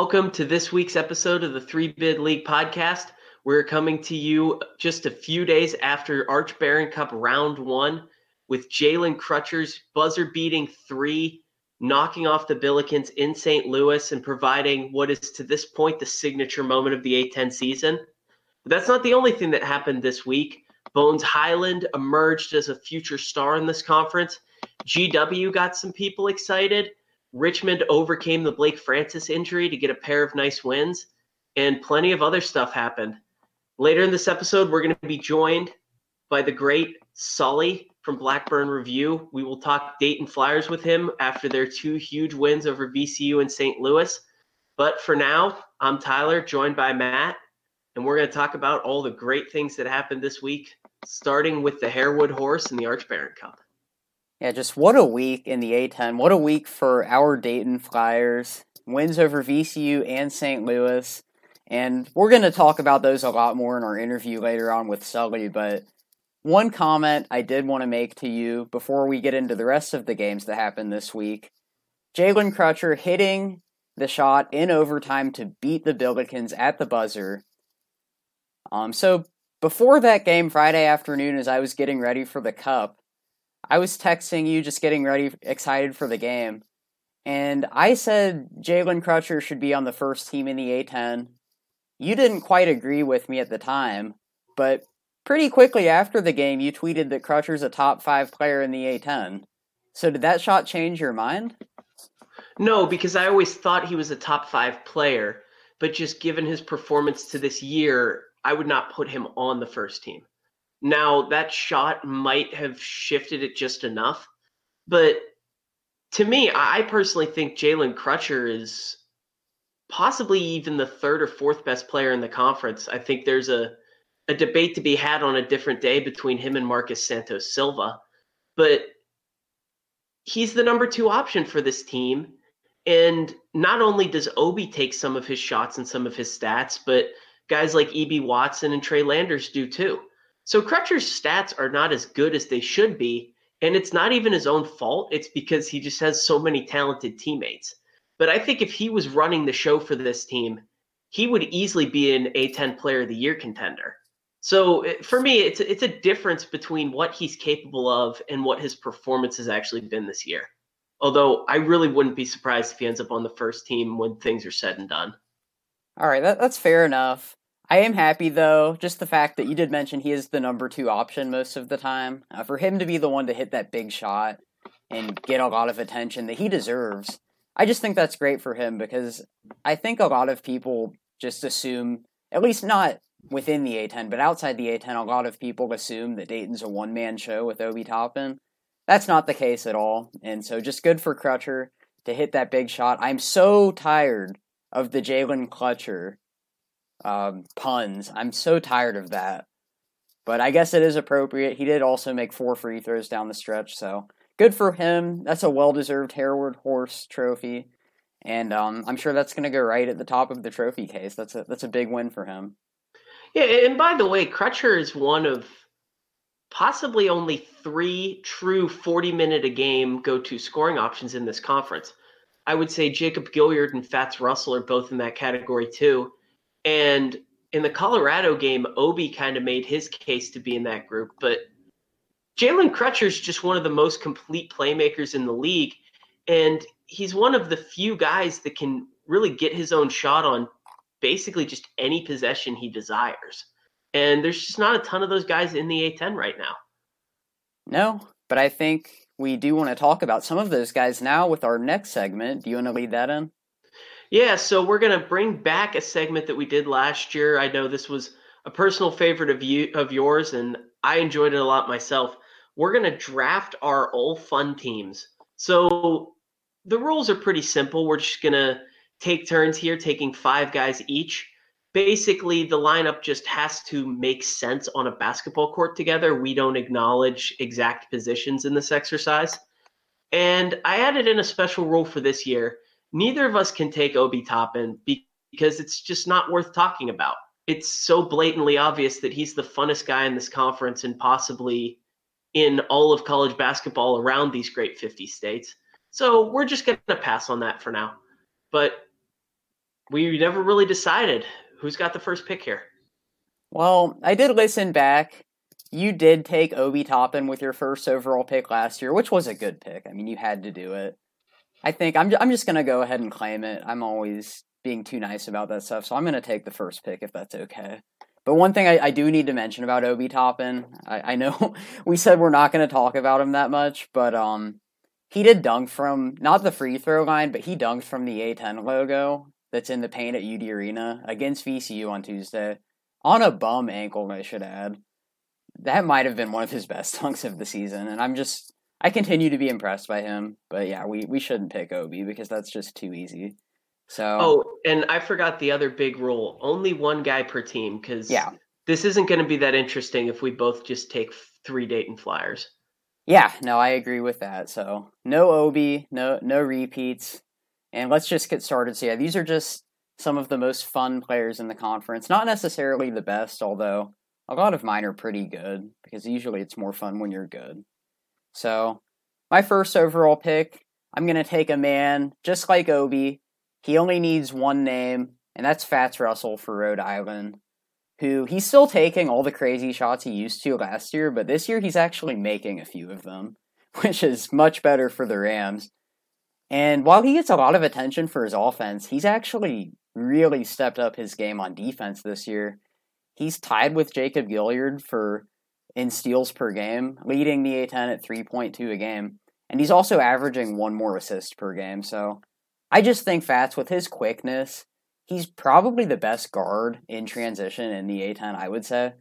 welcome to this week's episode of the Three Bid League podcast. We're coming to you just a few days after Arch Baron Cup Round 1 with Jalen Crutcher's buzzer-beating three, knocking off the Billikens in St. Louis and providing what is to this point the signature moment of the A-10 season. But that's not the only thing that happened this week. Bones Hyland emerged as a future star in this conference. GW got some people excited. Richmond overcame the Blake Francis injury to get a pair of nice wins, and plenty of other stuff happened. Later in this episode, we're going to be joined by the great Sully from Blackburn Review. We will talk Dayton Flyers with him after their two huge wins over VCU and St. Louis. But for now, I'm Tyler, joined by Matt, and we're going to talk about all the great things that happened this week, starting with the Harewood Horse and the Arch Baron Cup. Yeah, just what a week in the A-10. What a week for our Dayton Flyers. Wins over VCU and St. Louis. And we're going to talk about those a lot more in our interview later on with Sully. But one comment I did want to make to you before we get into the rest of the games that happened this week. Jalen Crutcher hitting the shot in overtime to beat the Billikens at the buzzer. So before that game Friday afternoon, as I was getting ready for the Cup, I was texting you, just getting ready, excited for the game, and I said Jalen Crutcher should be on the first team in the A-10. You didn't quite agree with me at the time, but pretty quickly after the game, you tweeted that Crutcher's a top 5 player in the A-10. So did that shot change your mind? No, because I always thought he was a top 5 player, but just given his performance to this year, I would not put him on the first team. Now, that shot might have shifted it just enough, but to me, I personally think Jalen Crutcher is possibly even the third or fourth best player in the conference. I think there's a debate to be had on a different day between him and Marcus Santos Silva, but he's the number 2 option for this team. And not only does Obi take some of his shots and some of his stats, but guys like E.B. Watson and Trey Landers do too. So Crutcher's stats are not as good as they should be, and it's not even his own fault. It's because he just has so many talented teammates. But I think if he was running the show for this team, he would easily be an A-10 Player of the Year contender. So for me, it's a difference between what he's capable of and what his performance has actually been this year. Although I really wouldn't be surprised if he ends up on the first team when things are said and done. All right, that's fair enough. I am happy, though, just the fact that you did mention he is the number 2 option most of the time. For him to be the one to hit that big shot and get a lot of attention that he deserves, I just think that's great for him because I think a lot of people just assume, at least not within the A-10, but outside the A-10, a lot of people assume that Dayton's a one-man show with Obi Toppin. That's not the case at all, and so just good for Crutcher to hit that big shot. I'm so tired of the Jalen Crutcher puns. I'm so tired of that. But I guess it is appropriate. He did also make 4 free throws down the stretch, so good for him. That's a well-deserved Harewood Horse trophy. And I'm sure that's going to go right at the top of the trophy case. That's a big win for him. Yeah, and by the way, Crutcher is one of possibly only 3 true 40-minute-a-game go-to scoring options in this conference. I would say Jacob Gilliard and Fats Russell are both in that category too. And in the Colorado game, Obi kind of made his case to be in that group. But Jalen Crutcher is just one of the most complete playmakers in the league. And he's one of the few guys that can really get his own shot on basically just any possession he desires. And there's just not a ton of those guys in the A-10 right now. No, but I think we do want to talk about some of those guys now with our next segment. Do you want to lead that in? Yeah, so we're going to bring back a segment that we did last year. I know this was a personal favorite of yours, and I enjoyed it a lot myself. We're going to draft our all fun teams. So the rules are pretty simple. We're just going to take turns here, taking 5 guys each. Basically, the lineup just has to make sense on a basketball court together. We don't acknowledge exact positions in this exercise. And I added in a special rule for this year. Neither of us can take Obi Toppin because it's just not worth talking about. It's so blatantly obvious that he's the funnest guy in this conference and possibly in all of college basketball around these great 50 states. So we're just going to pass on that for now. But we never really decided who's got the first pick here. Well, I did listen back. You did take Obi Toppin with your first overall pick last year, which was a good pick. I mean, you had to do it. I think I'm just going to go ahead and claim it. I'm always being too nice about that stuff, so I'm going to take the first pick if that's okay. But one thing I do need to mention about Obi Toppin, I know we said we're not going to talk about him that much, but he did dunk from, not the free throw line, but he dunked from the A10 logo that's in the paint at UD Arena against VCU on Tuesday. On a bum ankle, I should add. That might have been one of his best dunks of the season, and I continue to be impressed by him. But yeah, we shouldn't pick Obi because that's just too easy. So Oh, and I forgot the other big rule. Only one guy per team, because yeah. this isn't going to be that interesting if we both just take 3 Dayton Flyers. Yeah, no, I agree with that. So no Obi, no repeats, and let's just get started. So yeah, these are just some of the most fun players in the conference. Not necessarily the best, although a lot of mine are pretty good because usually it's more fun when you're good. So my first overall pick, I'm gonna take a man just like Obi. He only needs one name, and that's Fats Russell for Rhode Island, who he's still taking all the crazy shots he used to last year, but this year he's actually making a few of them, which is much better for the Rams. And while he gets a lot of attention for his offense, he's actually really stepped up his game on defense this year. He's tied with Jacob Gilyard in steals per game, leading the A10 at 3.2 a game. And he's also averaging one more assist per game. So I just think Fats, with his quickness, he's probably the best guard in transition in the A10, I would say.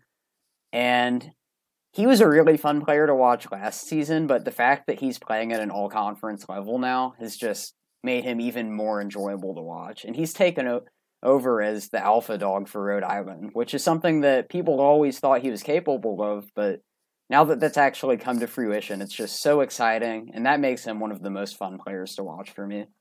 And he was a really fun player to watch last season, but the fact that he's playing at an all-conference level now has just made him even more enjoyable to watch. And he's taken over as the alpha dog for Rhode Island, which is something that people always thought he was capable of, but now that that's actually come to fruition, it's just so exciting, and that makes him one of the most fun players to watch for me.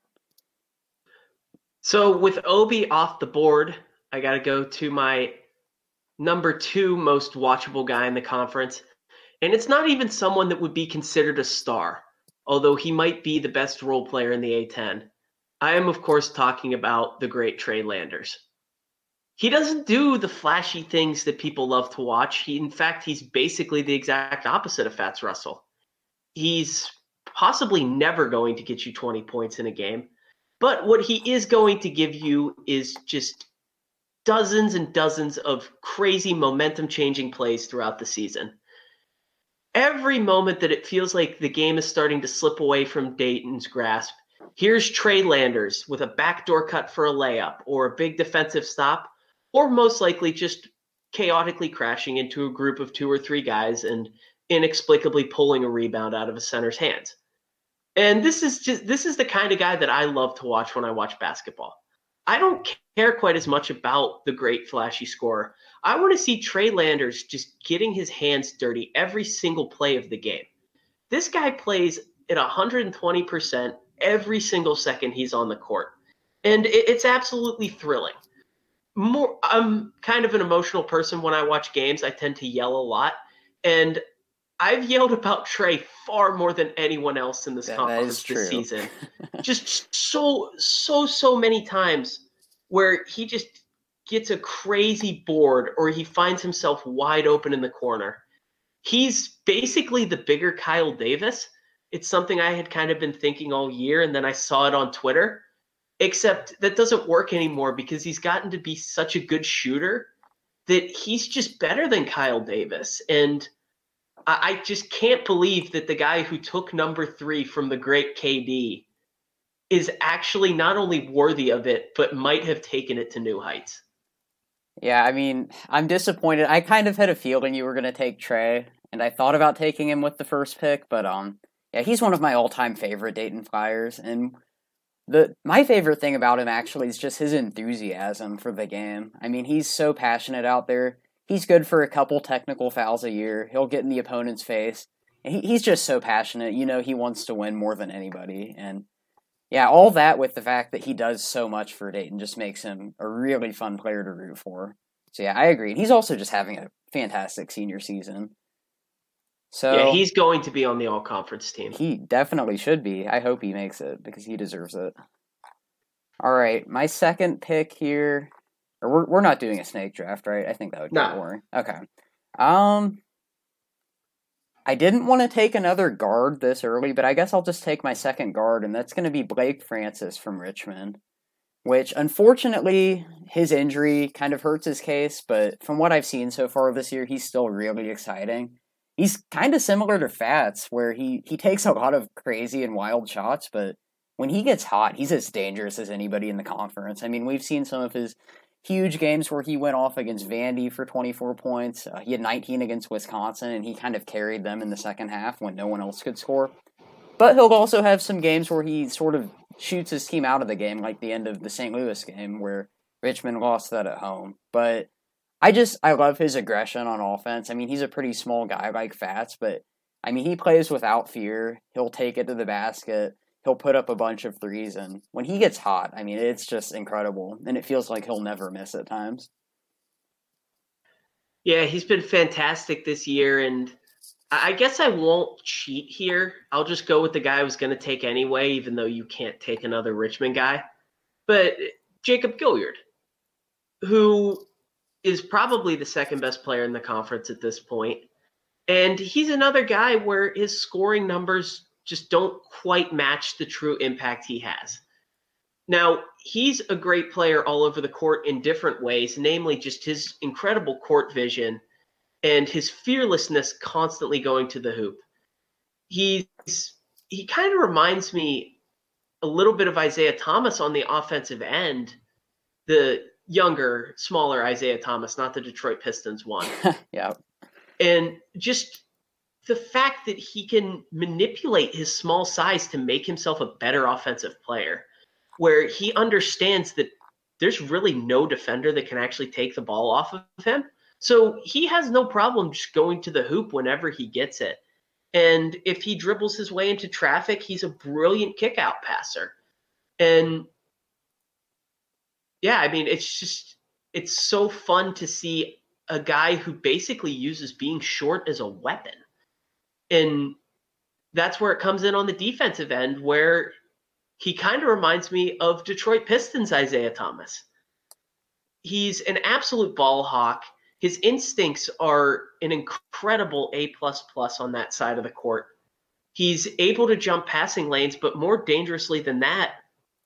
So with Obi off the board, I got to go to my number 2 most watchable guy in the conference. And it's not even someone that would be considered a star, although he might be the best role player in the A10. I am, of course, talking about the great Trey Landers. He doesn't do the flashy things that people love to watch. In fact, he's basically the exact opposite of Fats Russell. He's possibly never going to get you 20 points in a game, but what he is going to give you is just dozens and dozens of crazy momentum-changing plays throughout the season. Every moment that it feels like the game is starting to slip away from Dayton's grasp, here's Trey Landers with a backdoor cut for a layup or a big defensive stop, or most likely just chaotically crashing into a group of 2 or 3 guys and inexplicably pulling a rebound out of a center's hands. And this is the kind of guy that I love to watch when I watch basketball. I don't care quite as much about the great flashy scorer. I want to see Trey Landers just getting his hands dirty every single play of the game. This guy plays at 120% every single second he's on the court. And it's absolutely thrilling. I'm kind of an emotional person when I watch games. I tend to yell a lot. And I've yelled about Trey far more than anyone else in this conference this season. Just so many times where he just gets a crazy board or he finds himself wide open in the corner. He's basically the bigger Kyle Davis. It's something I had kind of been thinking all year, and then I saw it on Twitter. Except that doesn't work anymore because he's gotten to be such a good shooter that he's just better than Kyle Davis. And I just can't believe that the guy who took number 3 from the great KD is actually not only worthy of it, but might have taken it to new heights. Yeah, I mean, I'm disappointed. I kind of had a feeling you were going to take Trey, and I thought about taking him with the first pick, but yeah, he's one of my all-time favorite Dayton Flyers, and my favorite thing about him actually is just his enthusiasm for the game. I mean, he's so passionate out there. He's good for a couple technical fouls a year. He'll get in the opponent's face. And he's just so passionate. You know, he wants to win more than anybody. And yeah, all that with the fact that he does so much for Dayton just makes him a really fun player to root for. So yeah, I agree. And he's also just having a fantastic senior season. So yeah, he's going to be on the all-conference team. He definitely should be. I hope he makes it because he deserves it. All right, my second pick here. Or we're not doing a snake draft, right? I think that would get No. boring. Okay. Um, I didn't want to take another guard this early, but I guess I'll just take my second guard, and that's going to be Blake Francis from Richmond. Which, unfortunately, his injury kind of hurts his case, but from what I've seen so far this year, he's still really exciting. He's kind of similar to Fats, where he takes a lot of crazy and wild shots, but when he gets hot, he's as dangerous as anybody in the conference. I mean, we've seen some of his huge games where he went off against Vandy for 24 points. He had 19 against Wisconsin, and he kind of carried them in the second half when no one else could score. But he'll also have some games where he sort of shoots his team out of the game, like the end of the St. Louis game where Richmond lost that at home. But I love his aggression on offense. I mean, he's a pretty small guy like Fats, but I mean, he plays without fear. He'll take it to the basket. He'll put up a bunch of threes, and when he gets hot, I mean, it's just incredible, and it feels like he'll never miss at times. Yeah, he's been fantastic this year, and I guess I won't cheat here. I'll just go with the guy I was going to take anyway, even though you can't take another Richmond guy. But Jacob Gilliard, who is probably the second best player in the conference at this point. And he's another guy where his scoring numbers just don't quite match the true impact he has. Now, he's a great player all over the court in different ways, namely just his incredible court vision and his fearlessness constantly going to the hoop. He kind of reminds me a little bit of Isaiah Thomas on the offensive end, the younger, smaller Isaiah Thomas, not the Detroit Pistons one. Yeah. And just the fact that he can manipulate his small size to make himself a better offensive player, where he understands that there's really no defender that can actually take the ball off of him. So he has no problem just going to the hoop whenever he gets it. And if he dribbles his way into traffic, he's a brilliant kick-out passer. And yeah, I mean, it's so fun to see a guy who basically uses being short as a weapon. And that's where it comes in on the defensive end, where he kind of reminds me of Detroit Pistons Isaiah Thomas. He's an absolute ball hawk. His instincts are an incredible A++ on that side of the court. He's able to jump passing lanes, but more dangerously than that,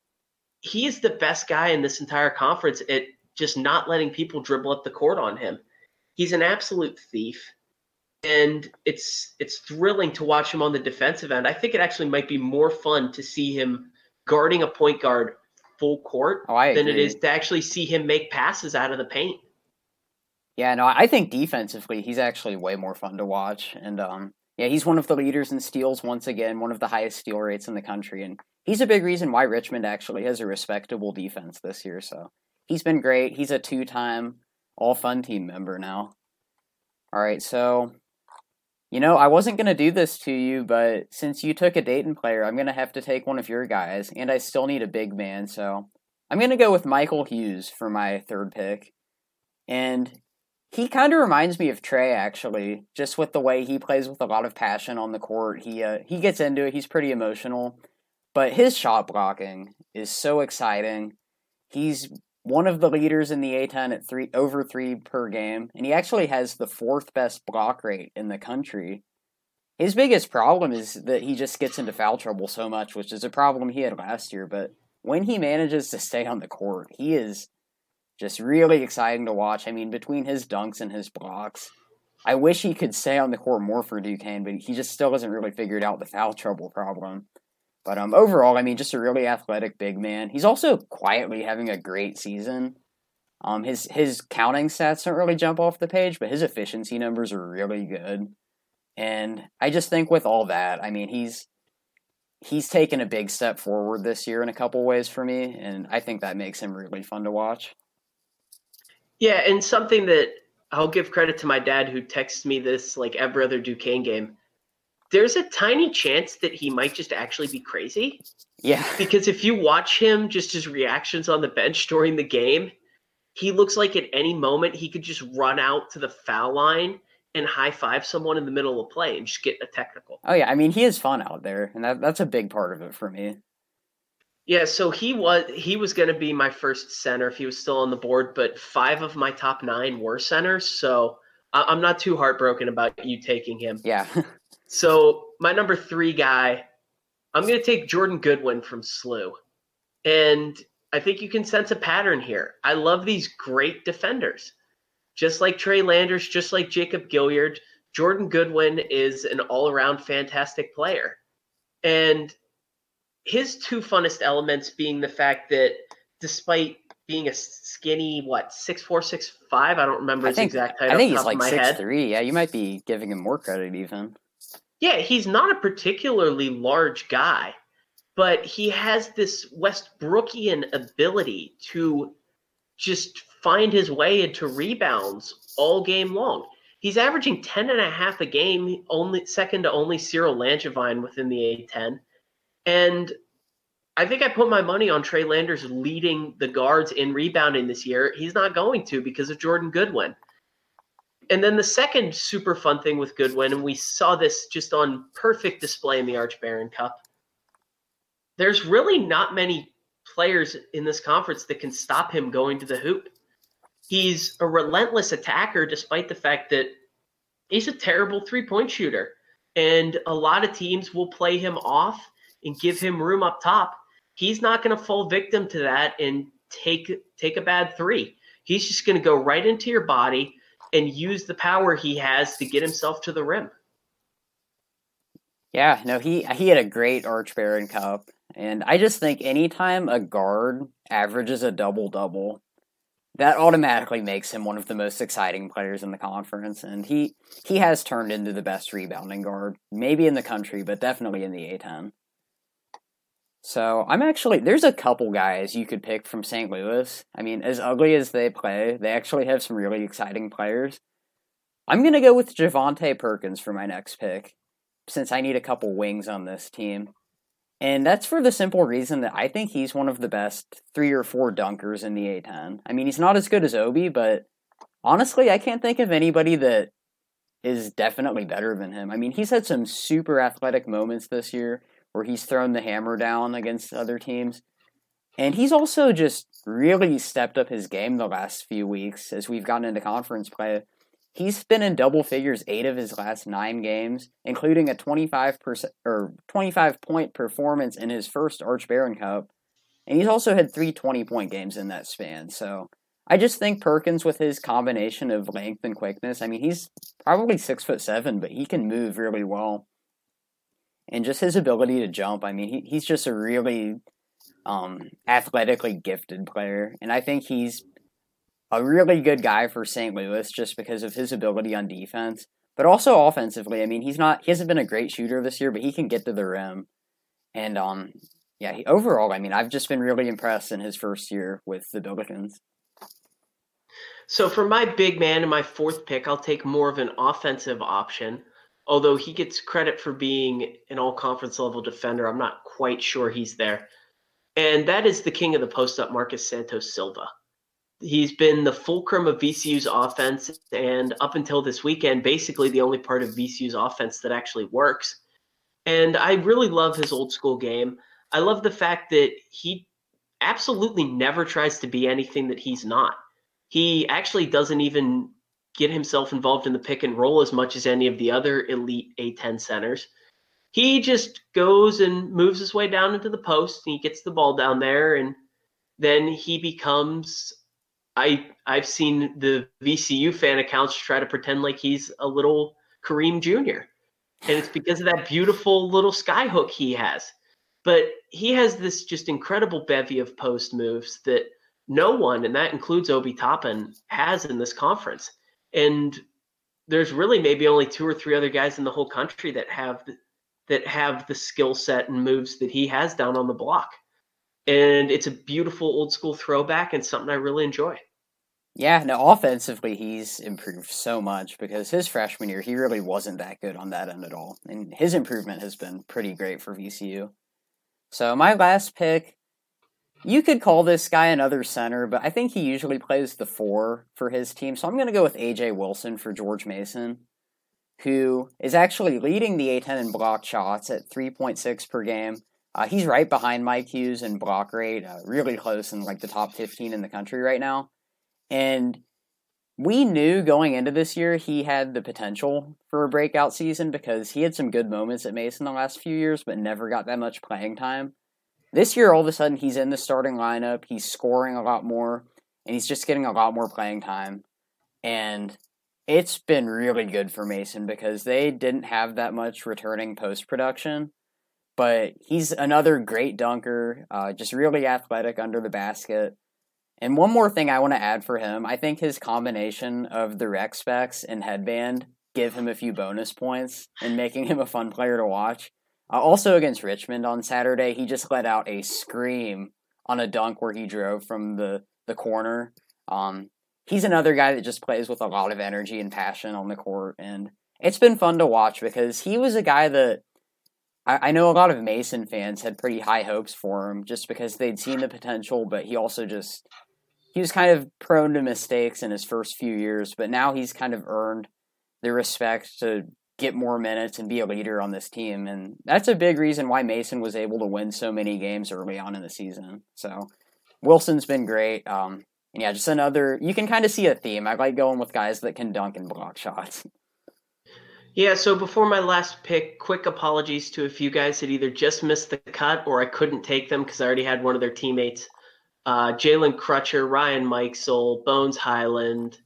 he is the best guy in this entire conference at just not letting people dribble up the court on him. He's an absolute thief, and it's thrilling to watch him on the defensive end. I think it actually might be more fun to see him guarding a point guard full court than it is to actually see him make passes out of the paint. Yeah, no, I think defensively he's actually way more fun to watch. And yeah, he's one of the leaders in steals once again, one of the highest steal rates in the country. And he's a big reason why Richmond actually has a respectable defense this year. So he's been great. He's a 2-time all-fun team member now. All right, so, you know, I wasn't going to do this to you, but since you took a Dayton player, I'm going to have to take one of your guys, and I still need a big man. So I'm going to go with Michael Hughes for my third pick. And he kind of reminds me of Trey, actually, just with the way he plays with a lot of passion on the court. He gets into it. He's pretty emotional. But his shot blocking is so exciting. He's one of the leaders in the A-10 at over 3 per game, and he actually has the 4th best block rate in the country. His biggest problem is that he just gets into foul trouble so much, which is a problem he had last year. But when he manages to stay on the court, he is just really exciting to watch. I mean, between his dunks and his blocks, I wish he could stay on the court more for Duquesne, but he just still hasn't really figured out the foul trouble problem. But overall, I mean, just a really athletic big man. He's also quietly having a great season. His counting stats don't really jump off the page, but his efficiency numbers are really good. And I just think with all that, I mean, he's taken a big step forward this year in a couple ways for me, and I think that makes him really fun to watch. Yeah, and something that I'll give credit to my dad who texts me this like every other Duquesne game. There's a tiny chance that he might just actually be crazy. Yeah. Because if you watch him, just his reactions on the bench during the game, he looks like at any moment he could just run out to the foul line and high-five someone in the middle of play and just get a technical. Oh, yeah. I mean, he is fun out there, and that's a big part of it for me. Yeah, so he was going to be my first center if he was still on the board, but 5 of my top 9 were centers, so I'm not too heartbroken about you taking him. Yeah. So my number 3 guy, I'm going to take Jordan Goodwin from SLU. And I think you can sense a pattern here. I love these great defenders. Just like Trey Landers, just like Jacob Gilyard, Jordan Goodwin is an all-around fantastic player. And his two funnest elements being the fact that despite being a skinny, 6'4", 6'5", I don't remember his exact height I off think the he's top of like my 6'3". head. Yeah, you might be giving him more credit even. Yeah, he's not a particularly large guy, but he has this Westbrookian ability to just find his way into rebounds all game long. He's averaging 10.5 a game, only second to only Cyril Langevin within the A10. And I think I put my money on Trey Landers leading the guards in rebounding this year. He's not going to because of Jordan Goodwin. And then the second super fun thing with Goodwin, and we saw this just on perfect display in the Arch Barron Cup, there's really not many players in this conference that can stop him going to the hoop. He's a relentless attacker despite the fact that he's a terrible three-point shooter. And a lot of teams will play him off and give him room up top. He's not going to fall victim to that and take a bad three. He's just going to go right into your body and use the power he has to get himself to the rim. Yeah, no, he had a great Arch Barron Cup, and I just think anytime a guard averages a double-double, that automatically makes him one of the most exciting players in the conference, and he has turned into the best rebounding guard, maybe in the country, but definitely in the A10. So there's a couple guys you could pick from St. Louis. I mean, as ugly as they play, they actually have some really exciting players. I'm going to go with Javonte Perkins for my next pick, since I need a couple wings on this team. And that's for the simple reason that I think he's one of the best 3 or 4 dunkers in the A10. I mean, he's not as good as Obi, but honestly, I can't think of anybody that is definitely better than him. I mean, he's had some super athletic moments this year where he's thrown the hammer down against other teams. And he's also just really stepped up his game the last few weeks as we've gotten into conference play. He's been in double figures 8 of his last 9 games, including a 25-point performance in his first Arch Barron Cup. And he's also had 3 20-point games in that span. So I just think Perkins, with his combination of length and quickness, I mean, he's probably 6'7", but he can move really well. And just his ability to jump, I mean, he's just a really athletically gifted player. And I think he's a really good guy for St. Louis just because of his ability on defense. But also offensively, I mean, he hasn't been a great shooter this year, but he can get to the rim. And overall, I mean, I've just been really impressed in his first year with the Billikens. So for my big man and my 4th pick, I'll take more of an offensive option. Although he gets credit for being an all-conference level defender, I'm not quite sure he's there. And that is the king of the post-up, Marcus Santos Silva. He's been the fulcrum of VCU's offense, and up until this weekend, basically the only part of VCU's offense that actually works. And I really love his old school game. I love the fact that he absolutely never tries to be anything that he's not. He actually doesn't even get himself involved in the pick and roll as much as any of the other elite A10 centers. He just goes and moves his way down into the post, and he gets the ball down there, and then he becomes I've seen the VCU fan accounts try to pretend like he's a little Kareem Jr. And it's because of that beautiful little sky hook he has. But he has this just incredible bevy of post moves that no one, and that includes Obi Toppin, has in this conference. And there's really maybe only 2 or 3 other guys in the whole country that have the skill set and moves that he has down on the block. And it's a beautiful old school throwback and something I really enjoy. Yeah, no, offensively, he's improved so much because his freshman year, he really wasn't that good on that end at all. And his improvement has been pretty great for VCU. So my last pick, you could call this guy another center, but I think he usually plays the 4 for his team. So I'm going to go with AJ Wilson for George Mason, who is actually leading the A10 in blocked shots at 3.6 per game, He's right behind Mike Hughes in block rate, really close in like the top 15 in the country right now. And we knew going into this year he had the potential for a breakout season because he had some good moments at Mason the last few years, but never got that much playing time. This year, all of a sudden, he's in the starting lineup, he's scoring a lot more, and he's just getting a lot more playing time. And it's been really good for Mason because they didn't have that much returning post-production. But he's another great dunker, just really athletic under the basket. And one more thing I want to add for him, I think his combination of the rec specs and headband give him a few bonus points and making him a fun player to watch. Also against Richmond on Saturday, he just let out a scream on a dunk where he drove from the corner. He's another guy that just plays with a lot of energy and passion on the court, and it's been fun to watch because he was a guy that I know a lot of Mason fans had pretty high hopes for him just because they'd seen the potential, but he also he was kind of prone to mistakes in his first few years, but now he's kind of earned the respect to get more minutes and be a leader on this team, and that's a big reason why Mason was able to win so many games early on in the season. So Wilson's been great. And yeah, just another, you can kind of see a theme. I like going with guys that can dunk and block shots. Yeah, so before my last pick, quick apologies to a few guys that either just missed the cut or I couldn't take them because I already had one of their teammates. Jalen Crutcher, Ryan Mikesell, Bones Highland,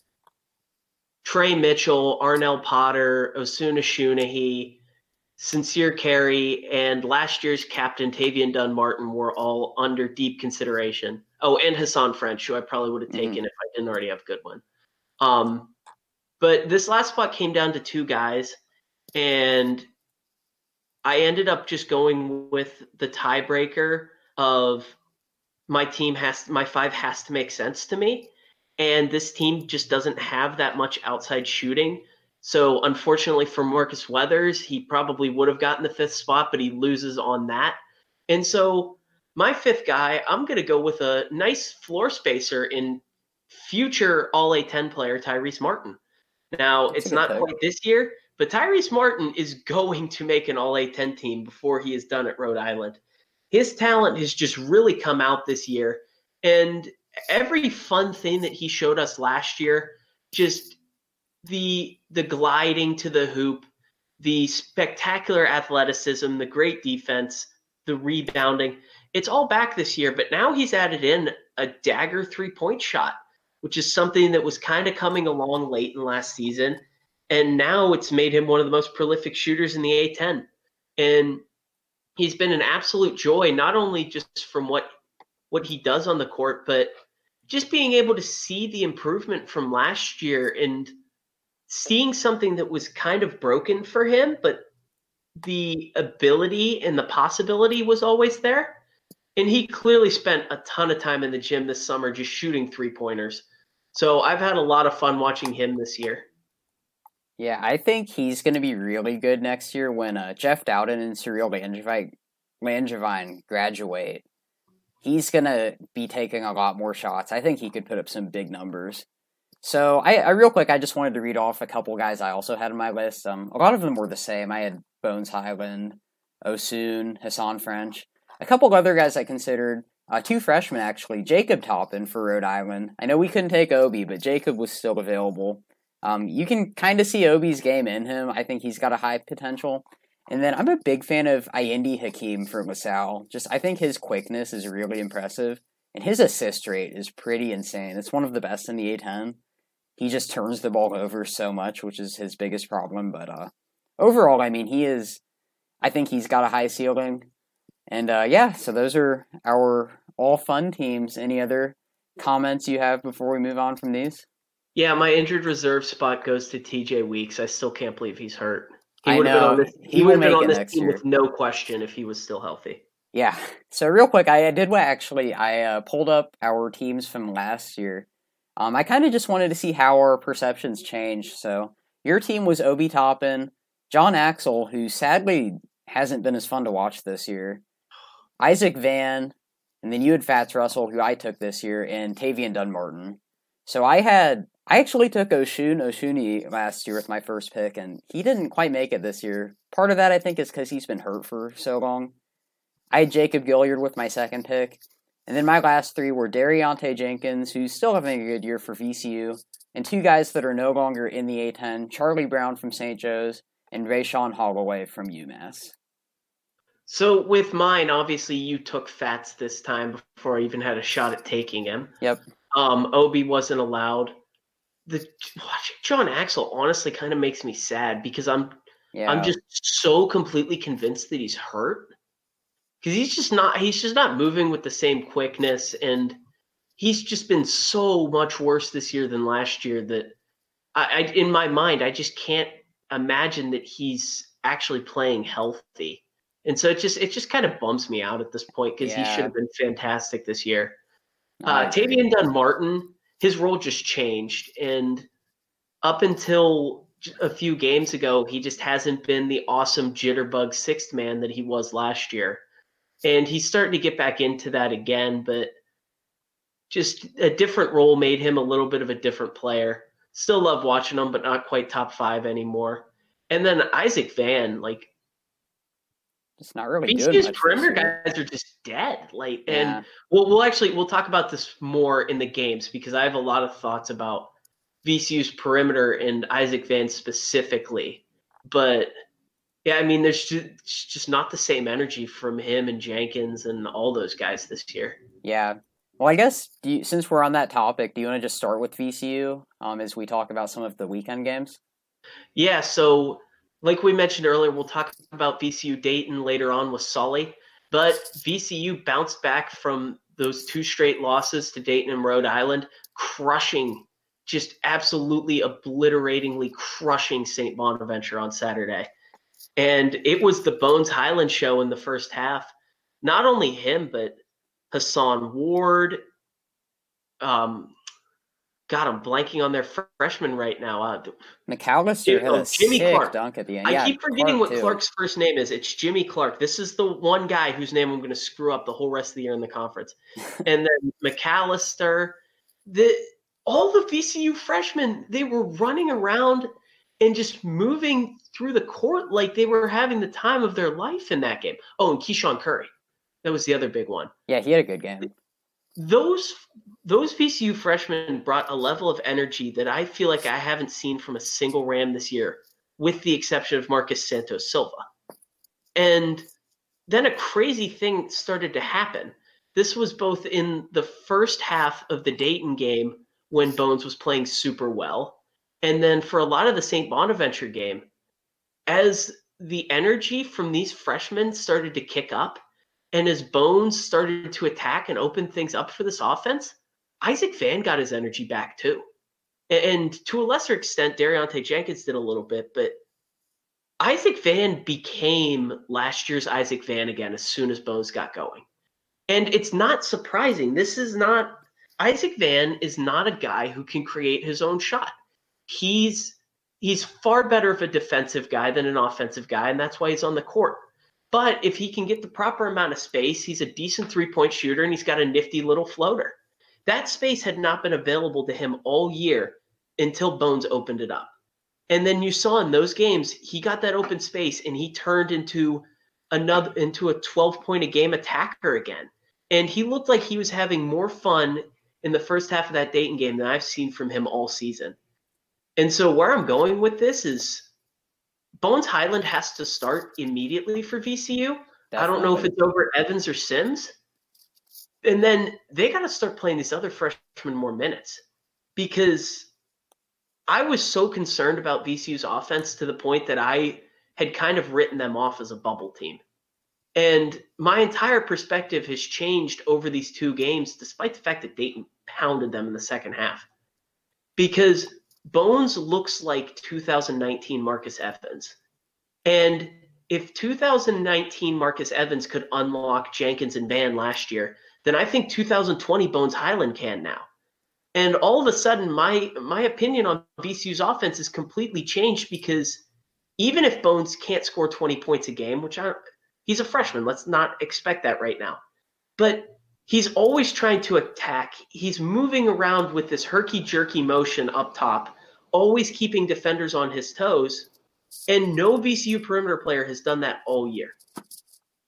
Trey Mitchell, Arnell Potter, Osuna Shunahi, Sincere Carey, and last year's captain Tavian Dunn-Martin were all under deep consideration. Oh, and Hassan French, who I probably would have taken if I didn't already have a good one. But this last spot came down to two guys, and I ended up just going with the tiebreaker of my five has to make sense to me. And this team just doesn't have that much outside shooting. So unfortunately for Marcus Weathers, he probably would have gotten the fifth spot, but he loses on that. And so my fifth guy, I'm going to go with a nice floor spacer in future All-A-10 player Tyrese Martin. Now, it's not quite this year, but Tyrese Martin is going to make an All-A-10 team before he is done at Rhode Island. His talent has just really come out this year. And every fun thing that he showed us last year, just the gliding to the hoop, the spectacular athleticism, the great defense, the rebounding, it's all back this year. But now he's added in a dagger three-point shot, which is something that was kind of coming along late in last season. And now it's made him one of the most prolific shooters in the A-10. And he's been an absolute joy, not only just from what he does on the court, but just being able to see the improvement from last year and seeing something that was kind of broken for him, but the ability and the possibility was always there. And he clearly spent a ton of time in the gym this summer just shooting three-pointers. So I've had a lot of fun watching him this year. Yeah, I think he's going to be really good next year when Jeff Dowden and Cyril Langevin graduate. He's going to be taking a lot more shots. I think he could put up some big numbers. So I real quick, I just wanted to read off a couple guys I also had on my list. A lot of them were the same. I had Bones Highland, Osun, Hassan French. A couple of other guys I considered. Two freshmen, actually. Jacob Toppin for Rhode Island. I know we couldn't take Obi, but Jacob was still available. You can kind of see Obi's game in him. I think he's got a high potential. And then I'm a big fan of Ayindi Hakeem for LaSalle. I think his quickness is really impressive. And his assist rate is pretty insane. It's one of the best in the A-10. He just turns the ball over so much, which is his biggest problem. But overall, I mean, I think he's got a high ceiling. And so those are our all fun teams. Any other comments you have before we move on from these? Yeah, my injured reserve spot goes to TJ Weeks. I still can't believe he's hurt. He would have been on this team with no question if he was still healthy. Yeah. So real quick, I pulled up our teams from last year. I kind of just wanted to see how our perceptions changed. So your team was Obi Toppin, John Axel, who sadly hasn't been as fun to watch this year, Isaac Van, and then you had Fats Russell, who I took this year, and Tavian Dunn-Martin. So I actually took Oshuni last year with my first pick, and he didn't quite make it this year. Part of that, I think, is because he's been hurt for so long. I had Jacob Gilliard with my second pick. And then my last three were De'Ante Jenkins, who's still having a good year for VCU, and two guys that are no longer in the A-10, Charlie Brown from St. Joe's and Rayshawn Holloway from UMass. So with mine, obviously you took Fats this time before I even had a shot at taking him. Yep. Obi wasn't allowed. Watching John Axel honestly kind of makes me sad because I'm just so completely convinced that he's hurt. Because he's just not moving with the same quickness, and he's just been so much worse this year than last year that I in my mind I just can't imagine that he's actually playing healthy. And so it just kind of bums me out at this point because he should have been fantastic this year. Tavian Dunn-Martin, his role just changed, and up until a few games ago, he just hasn't been the awesome jitterbug sixth man that he was last year. And he's starting to get back into that again, but just a different role made him a little bit of a different player. Still love watching him, but not quite top 5 anymore. And then Isaac Van, it's not really good. VCU's perimeter guys are just dead. And we'll talk about this more in the games because I have a lot of thoughts about VCU's perimeter and Isaac Van specifically. But yeah, I mean, there's just not the same energy from him and Jenkins and all those guys this year. Yeah. Well, I guess since we're on that topic, do you want to just start with VCU as we talk about some of the weekend games? Yeah, so like we mentioned earlier, we'll talk about VCU Dayton later on with Sully. But VCU bounced back from those 2 straight losses to Dayton and Rhode Island, just absolutely obliteratingly crushing St. Bonaventure on Saturday. And it was the Bones Highland show in the first half. Not only him, but Hassan Ward. I'm blanking on their freshman right now. McAllister had a Jimmy sick Clark. dunk at the end. I keep forgetting what Clark's first name is. It's Jimmy Clark. This is the one guy whose name I'm going to screw up the whole rest of the year in the conference. And then McAllister. All the VCU freshmen, they were running around and just moving through the court like they were having the time of their life in that game. Oh, and Keyshawn Curry. That was the other big one. Yeah, he had a good game. Those VCU freshmen brought a level of energy that I feel like I haven't seen from a single Ram this year, with the exception of Marcus Santos Silva. And then a crazy thing started to happen. This was both in the first half of the Dayton game when Bones was playing super well, and then for a lot of the St. Bonaventure game, as the energy from these freshmen started to kick up, and as Bones started to attack and open things up for this offense, Isaac Van got his energy back too. And to a lesser extent, De'Ante Jenkins did a little bit, but Isaac Van became last year's Isaac Van again as soon as Bones got going. And it's not surprising. Isaac Van is not a guy who can create his own shot. He's far better of a defensive guy than an offensive guy, and that's why he's on the court. But if he can get the proper amount of space, he's a decent three-point shooter, and he's got a nifty little floater. That space had not been available to him all year until Bones opened it up. And then you saw in those games, he got that open space, and he turned into a 12-point-a-game attacker again. And he looked like he was having more fun in the first half of that Dayton game than I've seen from him all season. And so where I'm going with this is Bones Highland has to start immediately for VCU. Definitely. I don't know if it's over Evans or Sims. And then they got to start playing these other freshmen more minutes, because I was so concerned about VCU's offense to the point that I had kind of written them off as a bubble team. And my entire perspective has changed over these 2 games, despite the fact that Dayton pounded them in the second half. Because Bones looks like 2019 Marcus Evans. And if 2019 Marcus Evans could unlock Jenkins and Van last year, then I think 2020 Bones Highland can now. And all of a sudden, my opinion on VCU's offense is completely changed, because even if Bones can't score 20 points a game, he's a freshman, let's not expect that right now. But he's always trying to attack. He's moving around with this herky-jerky motion up top, always keeping defenders on his toes. And no VCU perimeter player has done that all year.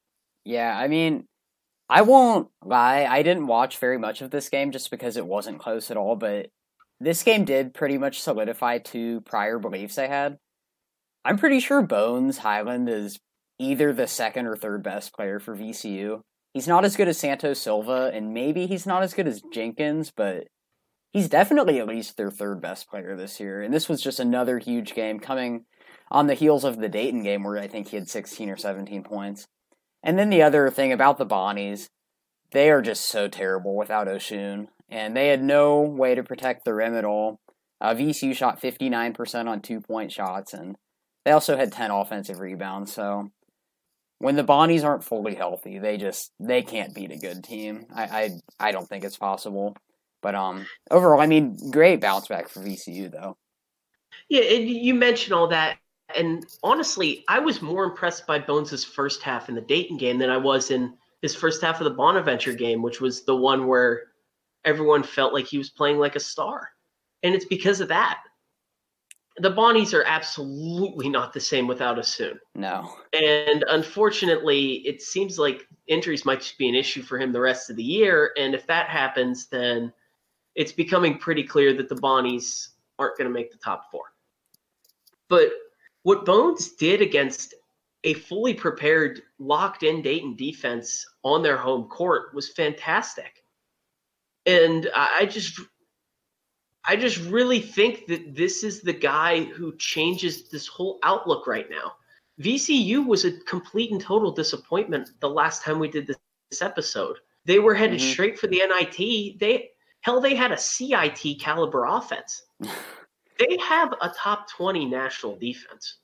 Yeah, I mean, I won't lie. I didn't watch very much of this game just because it wasn't close at all, but this game did pretty much solidify two prior beliefs I had. I'm pretty sure Bones Highland is either the second or third best player for VCU. He's not as good as Santos Silva, and maybe he's not as good as Jenkins, but he's definitely at least their third best player this year. And this was just another huge game coming on the heels of the Dayton game where I think he had 16 or 17 points. And then the other thing about the Bonnies, they are just so terrible without Oshun, and they had no way to protect the rim at all. VCU shot 59% on 2-point shots, and they also had 10 offensive rebounds. So when the Bonnies aren't fully healthy, they can't beat a good team. I don't think it's possible. But overall, I mean, great bounce back for VCU though. Yeah, and you mentioned all that. And honestly, I was more impressed by Bones' first half in the Dayton game than I was in his first half of the Bonaventure game, which was the one where everyone felt like he was playing like a star. And it's because of that. The Bonnies are absolutely not the same without Osun. No. And unfortunately, it seems like injuries might just be an issue for him the rest of the year. And if that happens, then it's becoming pretty clear that the Bonnies aren't going to make the top four. But what Bones did against a fully prepared, locked-in Dayton defense on their home court was fantastic. And I just really think that this is the guy who changes this whole outlook right now. VCU was a complete and total disappointment the last time we did this episode. They were headed straight for the NIT. They had a CIT caliber offense. They have a top 20 national defense.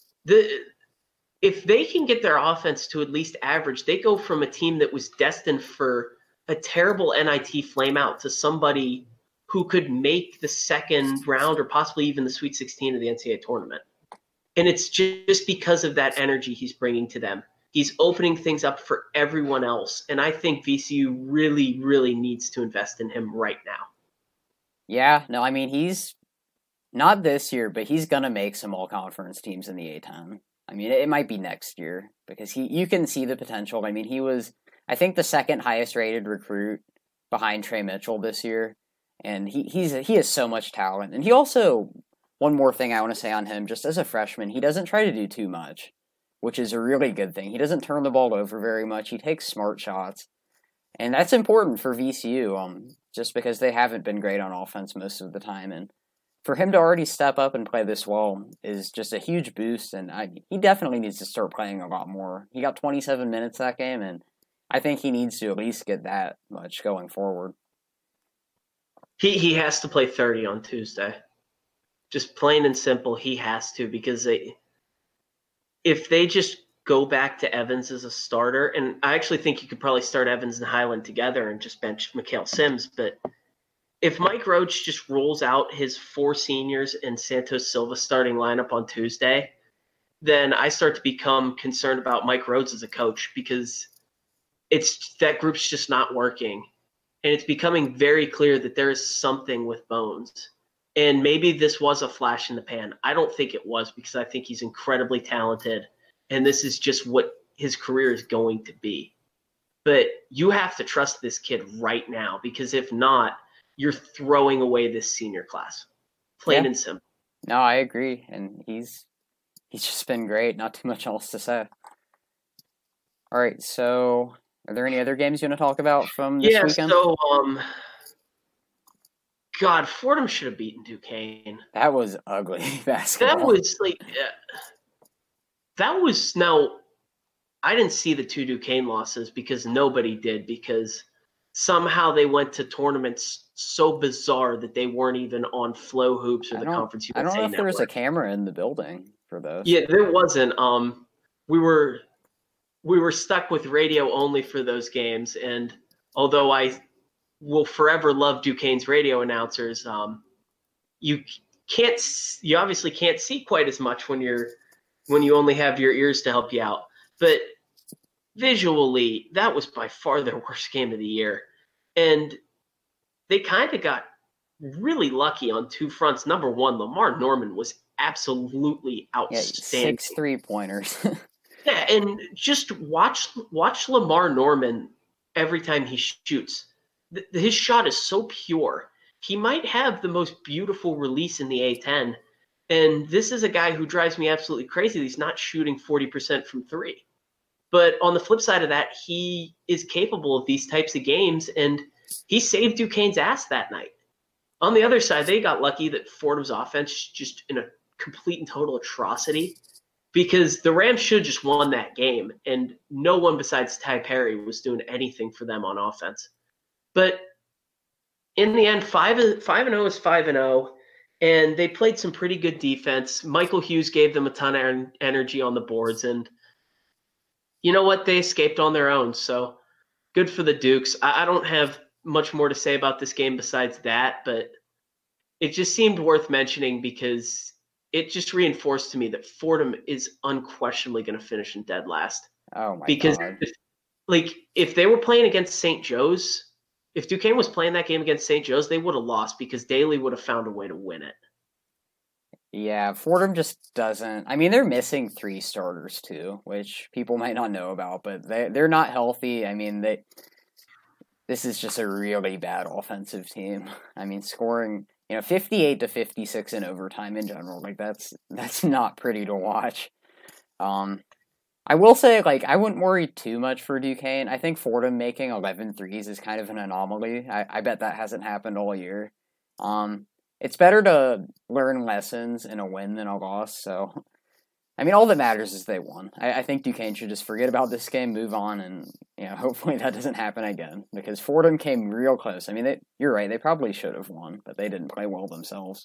If they can get their offense to at least average, they go from a team that was destined for a terrible NIT flameout to somebody who could make the second round or possibly even the Sweet 16 of the NCAA tournament. And it's just because of that energy he's bringing to them. He's opening things up for everyone else. And I think VCU really, really needs to invest in him right now. Yeah, no, I mean, he's not this year, but he's going to make some all-conference teams in the A-10. I mean, it might be next year because you can see the potential. I mean, he was, I think, the second highest rated recruit behind Trey Mitchell this year. And he has so much talent. And he also, one more thing I want to say on him, just as a freshman, he doesn't try to do too much, which is a really good thing. He doesn't turn the ball over very much. He takes smart shots. And that's important for VCU, just because they haven't been great on offense most of the time. And for him to already step up and play this well is just a huge boost. And he definitely needs to start playing a lot more. He got 27 minutes that game, and I think he needs to at least get that much going forward. He has to play 30 on Tuesday. Just plain and simple, he has to, because if they just go back to Evans as a starter, and I actually think you could probably start Evans and Highland together and just bench Mikhail Sims, but if Mike Roach just rolls out his four seniors and Santos Silva starting lineup on Tuesday, then I start to become concerned about Mike Rhodes as a coach, because that group's just not working. And it's becoming very clear that there is something with Bones. And maybe this was a flash in the pan. I don't think it was, because I think he's incredibly talented. And this is just what his career is going to be. But you have to trust this kid right now, because if not, you're throwing away this senior class. Plain and simple. No, I agree. And he's just been great. Not too much else to say. All right, so are there any other games you want to talk about from this weekend? So, God, Fordham should have beaten Duquesne. That was ugly basketball. Now, I didn't see the two Duquesne losses because nobody did, because somehow they went to tournaments so bizarre that they weren't even on Flow Hoops or the Conference USA I don't know if network. there was a camera in the building for those. Yeah, there wasn't. We were stuck with radio only for those games, and although I will forever love Duquesne's radio announcers, you obviously can't see quite as much when you only have your ears to help you out. But visually, that was by far their worst game of the year. And they kind of got really lucky on two fronts. Number one, Lamar Norman was absolutely outstanding. 6 3-pointers. Yeah, and just watch Lamar Norman every time he shoots. His shot is so pure. He might have the most beautiful release in the A10, and this is a guy who drives me absolutely crazy. He's not shooting 40% from three. But on the flip side of that, he is capable of these types of games, and he saved Duquesne's ass that night. On the other side, they got lucky that Fordham's offense just in a complete and total atrocity because the Rams should have just won that game, and no one besides Ty Perry was doing anything for them on offense. But in the end, 5-0 is 5-0, and they played some pretty good defense. Michael Hughes gave them a ton of energy on the boards, and you know what? They escaped on their own, so good for the Dukes. I don't have much more to say about this game besides that, but it just seemed worth mentioning because it just reinforced to me that Fordham is unquestionably going to finish in dead last. Oh my Because god. if they were playing against St. Joe's, if Duquesne was playing that game against St. Joe's, they would have lost because Daly would have found a way to win it. Yeah, Fordham just doesn't. I mean, they're missing 3 starters too, which people might not know about, but they're not healthy. I mean, this is just a really bad offensive team. I mean, scoring 58 to 56 in overtime in general, like that's not pretty to watch. I will say, like, I wouldn't worry too much for Duquesne. I think Fordham making 11 threes is kind of an anomaly. I bet that hasn't happened all year. It's better to learn lessons in a win than a loss, so I mean, all that matters is they won. I think Duquesne should just forget about this game, move on, and hopefully that doesn't happen again. Because Fordham came real close. I mean, you're right, they probably should have won, but they didn't play well themselves.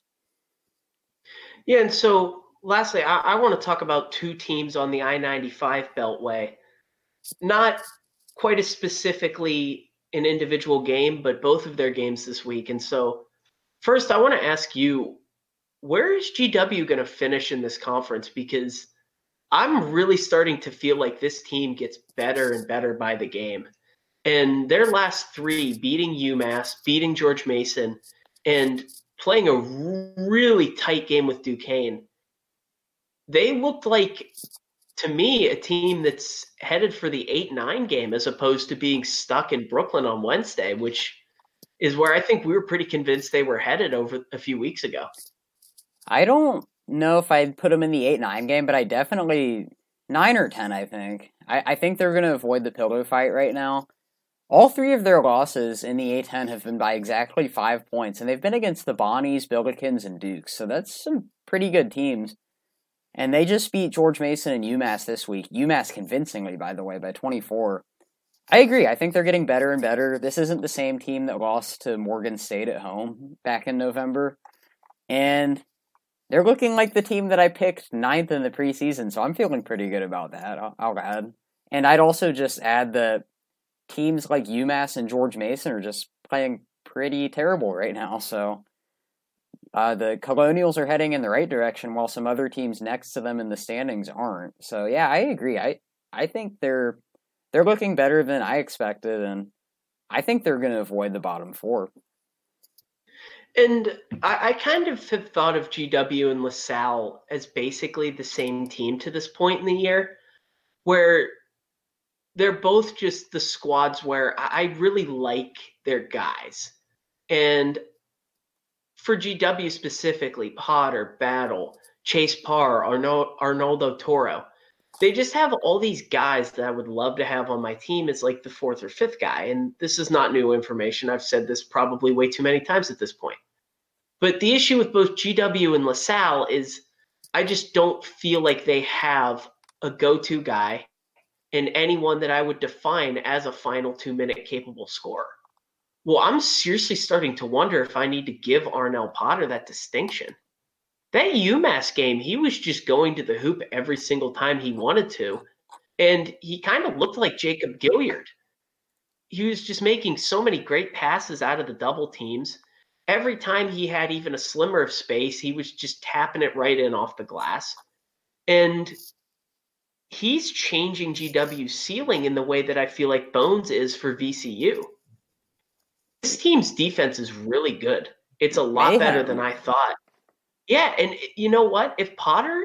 Yeah, and so lastly, I want to talk about 2 teams on the I-95 Beltway. Not quite as specifically an individual game, but both of their games this week. And so first, I want to ask you, where is GW going to finish in this conference? Because I'm really starting to feel like this team gets better and better by the game. And their last 3, beating UMass, beating George Mason, and playing a really tight game with Duquesne, they looked like, to me, a team that's headed for the 8-9 game as opposed to being stuck in Brooklyn on Wednesday, which is where I think we were pretty convinced they were headed over a few weeks ago. I don't know if I'd put them in the 8-9 game, but I definitely 9 or 10, I think. I think they're going to avoid the pillow fight right now. All 3 of their losses in the A10 have been by exactly 5 points, and they've been against the Bonnies, Billikens, and Dukes, so that's some pretty good teams. And they just beat George Mason and UMass this week. UMass convincingly, by the way, by 24. I agree. I think they're getting better and better. This isn't the same team that lost to Morgan State at home back in November. And they're looking like the team that I picked 9th in the preseason, so I'm feeling pretty good about that, I'll add. And I'd also just add that teams like UMass and George Mason are just playing pretty terrible right now, so the Colonials are heading in the right direction while some other teams next to them in the standings aren't. So yeah, I agree. I think they're looking better than I expected, and I think they're going to avoid the bottom 4. And I kind of have thought of GW and LaSalle as basically the same team to this point in the year, where they're both just the squads where I really like their guys. And for GW specifically, Potter, Battle, Chase Parr, Arnoldo Toro, they just have all these guys that I would love to have on my team as like the 4th or 5th guy. And this is not new information. I've said this probably way too many times at this point. But the issue with both GW and LaSalle is I just don't feel like they have a go-to guy and anyone that I would define as a final 2-minute capable scorer. Well, I'm seriously starting to wonder if I need to give Arnell Potter that distinction. That UMass game, he was just going to the hoop every single time he wanted to, and he kind of looked like Jacob Gilliard. He was just making so many great passes out of the double teams. Every time he had even a slimmer of space, he was just tapping it right in off the glass. And he's changing GW's ceiling in the way that I feel like Bones is for VCU. This team's defense is really good. It's a lot better than I thought. Yeah, and you know what? If Potter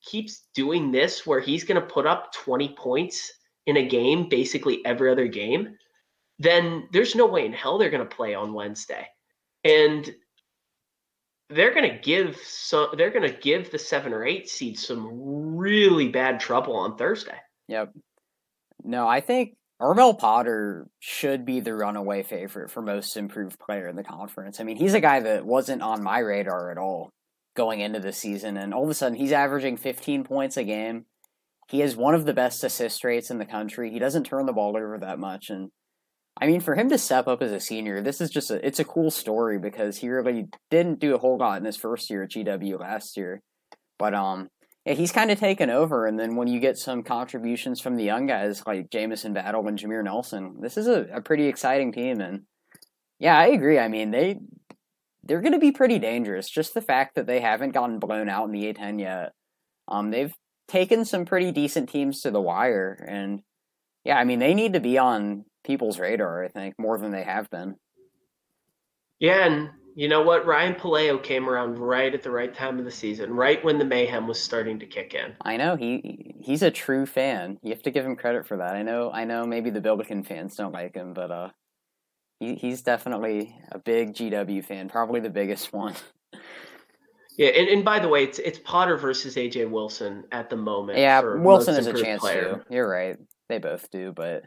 keeps doing this where he's going to put up 20 points in a game, basically every other game, then there's no way in hell they're going to play on Wednesday. And they're going to give the 7 or 8 seed some really bad trouble on Thursday. Yep. No, I think Armel Potter should be the runaway favorite for most improved player in the conference. I mean, he's a guy that wasn't on my radar at all going into the season, and all of a sudden he's averaging 15 points a game. He has one of the best assist rates in the country. He doesn't turn the ball over that much, and I mean, for him to step up as a senior, this is just it's a cool story because he really didn't do a whole lot in his first year at GW last year. But yeah, he's kind of taken over, and then when you get some contributions from the young guys like Jamison Battle and Jameer Nelson, this is a pretty exciting team. And yeah, I agree. I mean, they're going to be pretty dangerous. Just the fact that they haven't gotten blown out in the A10 yet. They've taken some pretty decent teams to the wire, and yeah, I mean, they need to be on people's radar, I think, more than they have been. Yeah, and you know what? Ryan Palaio came around right at the right time of the season, right when the mayhem was starting to kick in. I know, he's a true fan. You have to give him credit for that. I know maybe the Billiken fans don't like him, but he's definitely a big GW fan, probably the biggest one. Yeah, and by the way, it's Potter versus AJ Wilson at the moment. Yeah, Wilson has a chance too. You're right. They both do, but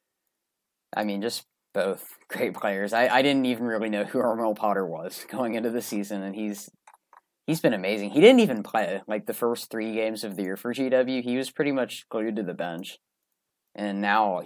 I mean, just both great players. I didn't even really know who Armel Potter was going into the season, and he's been amazing. He didn't even play like the first 3 games of the year for GW. He was pretty much glued to the bench, and now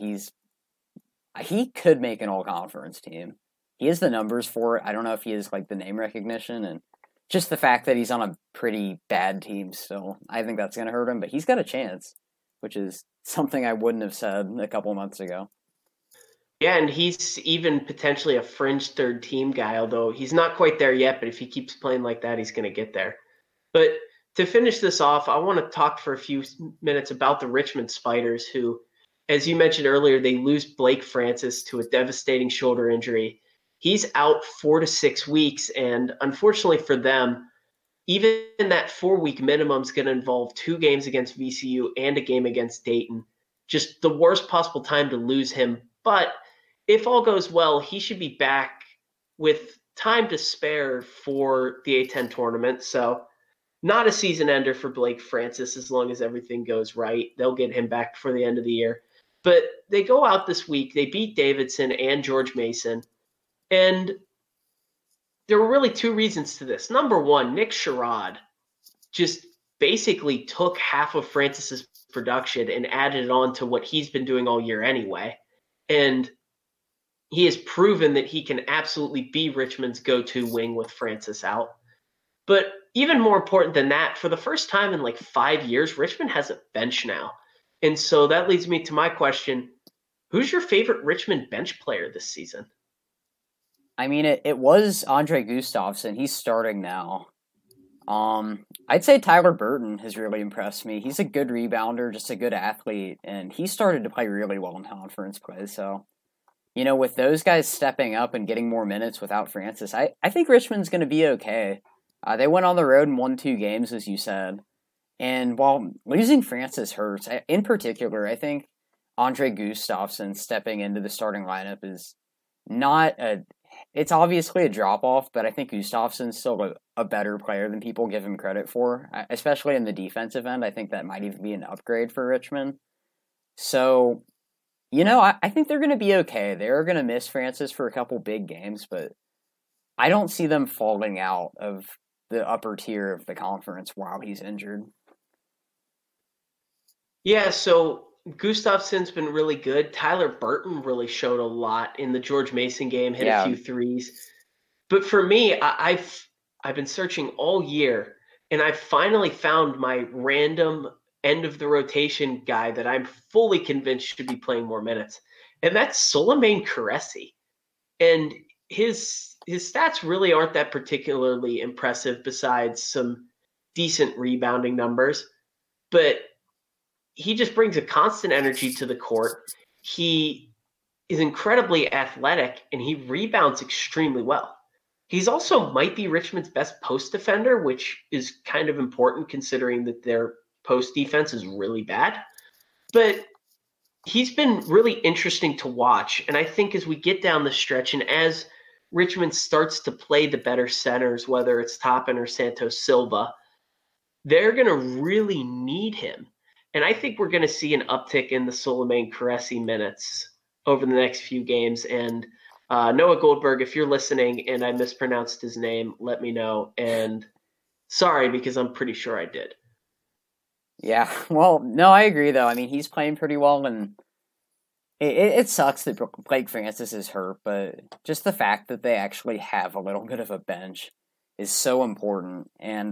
he could make an all-conference team. He has the numbers for it. I don't know if he has like the name recognition and just the fact that he's on a pretty bad team still. I think that's going to hurt him, but he's got a chance, which is something I wouldn't have said a couple months ago. Yeah, and he's even potentially a fringe third team guy, although he's not quite there yet, but if he keeps playing like that, he's going to get there. But to finish this off, I want to talk for a few minutes about the Richmond Spiders, who, as you mentioned earlier, they lose Blake Francis to a devastating shoulder injury. He's out 4 to 6 weeks, and unfortunately for them, even that 4-week minimum is going to involve 2 games against VCU and a game against Dayton. Just the worst possible time to lose him. But if all goes well, he should be back with time to spare for the A10 tournament. So not a season ender for Blake Francis as long as everything goes right. They'll get him back before the end of the year. But they go out this week. They beat Davidson and George Mason. And there were really 2 reasons to this. Number one, Nick Sherrod just basically took half of Francis's production and added it on to what he's been doing all year anyway. And he has proven that he can absolutely be Richmond's go-to wing with Francis out. But even more important than that, for the first time in like 5 years, Richmond has a bench now. And so that leads me to my question. Who's your favorite Richmond bench player this season? I mean, it was Andre Gustafsson. He's starting now. I'd say Tyler Burton has really impressed me. He's a good rebounder, just a good athlete, and he started to play really well in conference play. So, you know, with those guys stepping up and getting more minutes without Francis, I think Richmond's going to be okay. They went on the road and won 2 games, as you said. And while losing Francis hurts, in particular, I think Andre Gustafsson stepping into the starting lineup is not it's obviously a drop-off, but I think Gustafsson's still a better player than people give him credit for, especially in the defensive end. I think that might even be an upgrade for Richmond. So, you know, I think they're going to be okay. They're going to miss Francis for a couple big games, but I don't see them falling out of the upper tier of the conference while he's injured. Yeah, so Gustafsson's been really good. Tyler Burton really showed a lot in the George Mason game, hit a few threes. But for me, I've been searching all year, and I finally found my random end of the rotation guy that I'm fully convinced should be playing more minutes, and that's Suleiman Qureshi. And his stats really aren't that particularly impressive besides some decent rebounding numbers, but he just brings a constant energy to the court. He is incredibly athletic, and he rebounds extremely well. He's also might be Richmond's best post defender, which is kind of important considering that their post defense is really bad. But he's been really interesting to watch. And I think as we get down the stretch and as Richmond starts to play the better centers, whether it's Toppin or Santos Silva, they're going to really need him. And I think we're going to see an uptick in the Suleiman Qureshi minutes over the next few games. And Noah Goldberg, if you're listening and I mispronounced his name, let me know. And sorry, because I'm pretty sure I did. Yeah, well, no, I agree, though. I mean, he's playing pretty well, and it sucks that Blake Francis is hurt, but just the fact that they actually have a little bit of a bench is so important. And,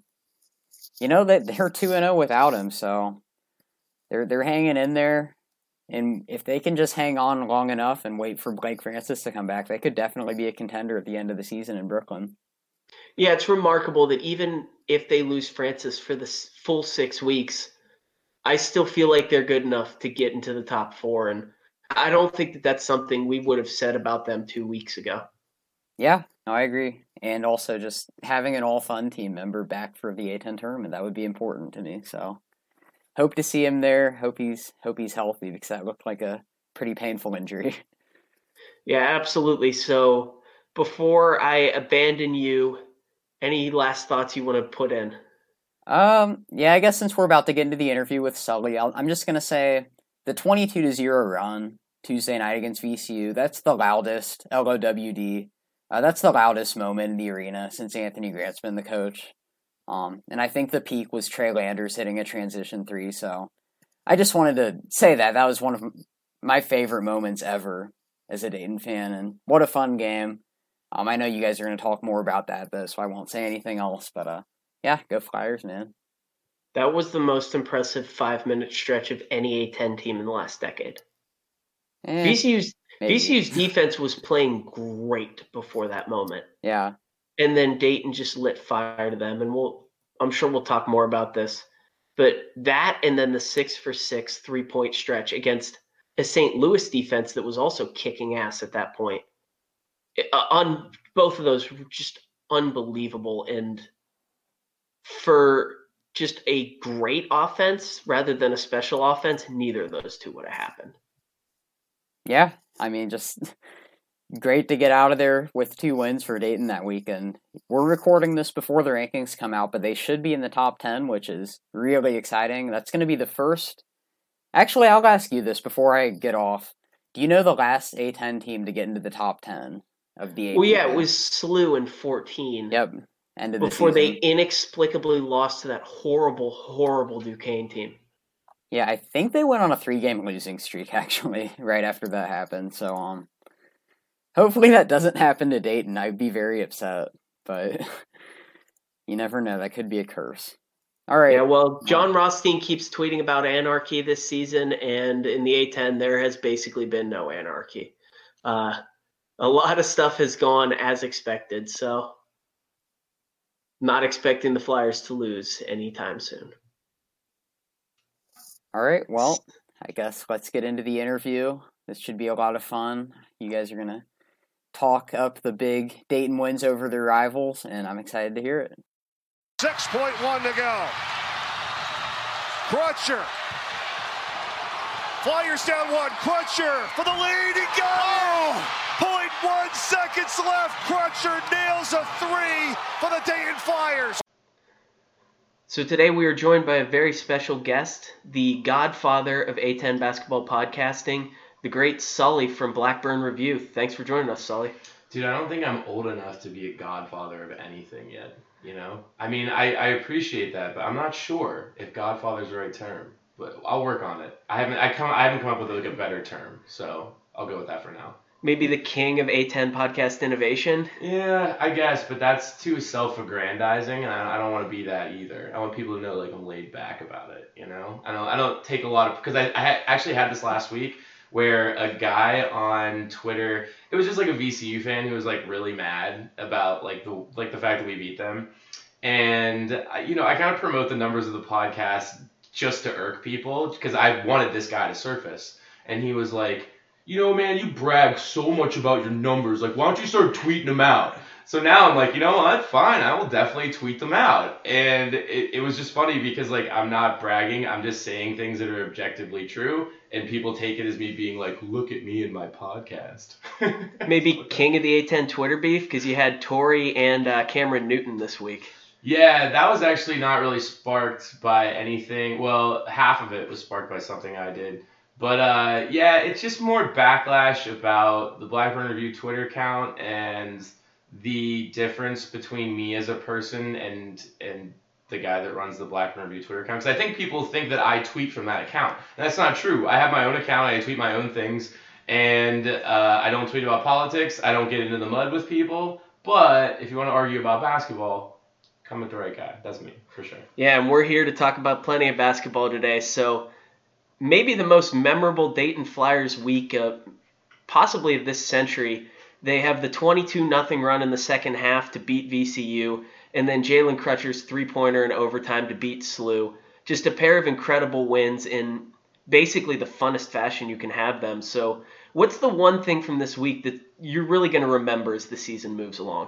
that they're 2-0 without him, so they're hanging in there. And if they can just hang on long enough and wait for Blake Francis to come back, they could definitely be a contender at the end of the season in Brooklyn. Yeah, it's remarkable that even if they lose Francis for the full 6 weeks, I still feel like they're good enough to get into the top 4. And I don't think that that's something we would have said about them 2 weeks ago. Yeah, no, I agree. And also just having an all-fun team member back for the A10 tournament, that would be important to me. So hope to see him there. Hope he's healthy, because that looked like a pretty painful injury. Yeah, absolutely. So before I abandon you, any last thoughts you want to put in? Yeah, I guess since we're about to get into the interview with Sully, I'm just going to say the 22-0 run Tuesday night against VCU, that's the loudest, LOWD, that's the loudest moment in the arena since Anthony Grant's been the coach. And I think the peak was Trey Landers hitting a transition 3, so I just wanted to say that was one of my favorite moments ever as a Dayton fan, and what a fun game. I know you guys are going to talk more about that, though, so I won't say anything else, but yeah, go Flyers, man. That was the most impressive 5-minute stretch of any A10 team in the last decade. VCU's defense was playing great before that moment. Yeah. And then Dayton just lit fire to them, and I'm sure we'll talk more about this. But that and then the 6-for-6 3-point stretch against a St. Louis defense that was also kicking ass at that point. On both of those, just unbelievable. And for just a great offense rather than a special offense, neither of those two would have happened. Yeah, I mean, just great to get out of there with 2 wins for Dayton that weekend. We're recording this before the rankings come out, but they should be in the top 10, which is really exciting. That's going to be the first. Actually, I'll ask you this before I get off. Do you know the last A10 team to get into the top 10 of the A10? Well, yeah, it was SLU in 14. Yep. End of the before season. They inexplicably lost to that horrible, horrible Duquesne team. Yeah, I think they went on a 3-game losing streak, actually, right after that happened. So, hopefully that doesn't happen to Dayton. I'd be very upset, but you never know. That could be a curse. All right. Yeah, well, John Rothstein keeps tweeting about anarchy this season, and in the A10, there has basically been no anarchy. A lot of stuff has gone as expected, so not expecting the Flyers to lose anytime soon. All right, well, I guess let's get into the interview. This should be a lot of fun. You guys are going to talk up the big Dayton wins over their rivals, and I'm excited to hear it. 6.1 to go. Crutcher. Flyers down 1. Crutcher for the lead. He got it! 0.1 seconds left. Crutcher nails a 3 for the Dayton Flyers. So today we are joined by a very special guest, the godfather of A10 basketball podcasting, the great Sully from Blackburn Review. Thanks for joining us, Sully. Dude, I don't think I'm old enough to be a godfather of anything yet, you know? I mean, I appreciate that, but I'm not sure if godfather is the right term. But I'll work on it. I haven't come up with like a better term, so I'll go with that for now. Maybe the king of A10 podcast innovation? Yeah, I guess, but that's too self-aggrandizing, and I don't want to be that either. I want people to know like I'm laid back about it, you know? I don't take a lot of, because I actually had this last week where a guy on Twitter, it was just like a VCU fan who was like really mad about like the fact that we beat them. And I kind of promote the numbers of the podcast just to irk people because I wanted this guy to surface. And he was like, man, you brag so much about your numbers. Like, why don't you start tweeting them out? So now I'm like, you know what? Fine, I will definitely tweet them out. And it was just funny because, like, I'm not bragging. I'm just saying things that are objectively true. And people take it as me being like, look at me in my podcast. Maybe king of the A10 Twitter beef because you had Tory and Cameron Newton this week. Yeah, that was actually not really sparked by anything. Well, half of it was sparked by something I did. But yeah, it's just more backlash about the Blackburn Review Twitter account and the difference between me as a person and the guy that runs the Blackburn Review Twitter account. Because I think people think that I tweet from that account. And that's not true. I have my own account. I tweet my own things. And I don't tweet about politics. I don't get into the mud with people. But if you want to argue about basketball, come with the right guy. That's me, for sure. Yeah, and we're here to talk about plenty of basketball today. So maybe the most memorable Dayton Flyers week, possibly of this century. They have the 22-0 run in the second half to beat VCU, and then Jalen Crutcher's three-pointer in overtime to beat SLU. Just a pair of incredible wins in basically the funnest fashion you can have them. So what's the one thing from this week that you're really going to remember as the season moves along?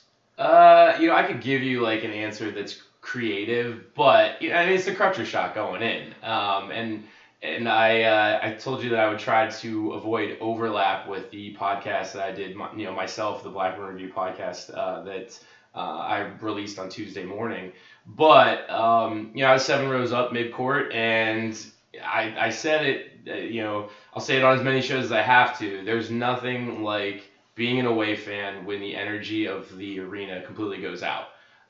I could give you like an answer that's creative, but it's the Crutcher shot going in. And I told you that I would try to avoid overlap with the podcast that I did, myself, the Blackburn Review podcast that I released on Tuesday morning. But I was 7 rows up midcourt, and I said it. I'll say it on as many shows as I have to. There's nothing like being an away fan when the energy of the arena completely goes out.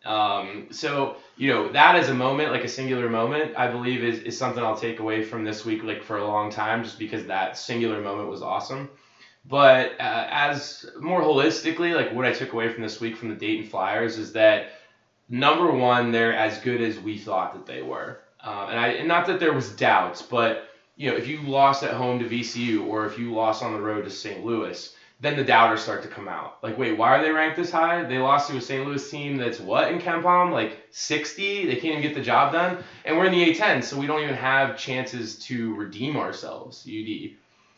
So that as a moment, like a singular moment, I believe is something I'll take away from this week, like for a long time, just because that singular moment was awesome. But as more holistically, like what I took away from this week from the Dayton Flyers is that number one, they're as good as we thought that they were. And not that there was doubts, but if you lost at home to VCU or if you lost on the road to St. Louis, then the doubters start to come out. Like, wait, why are they ranked this high? They lost to a St. Louis team that's what in KenPom? Like 60? They can't even get the job done? And we're in the A10, so we don't even have chances to redeem ourselves, UD.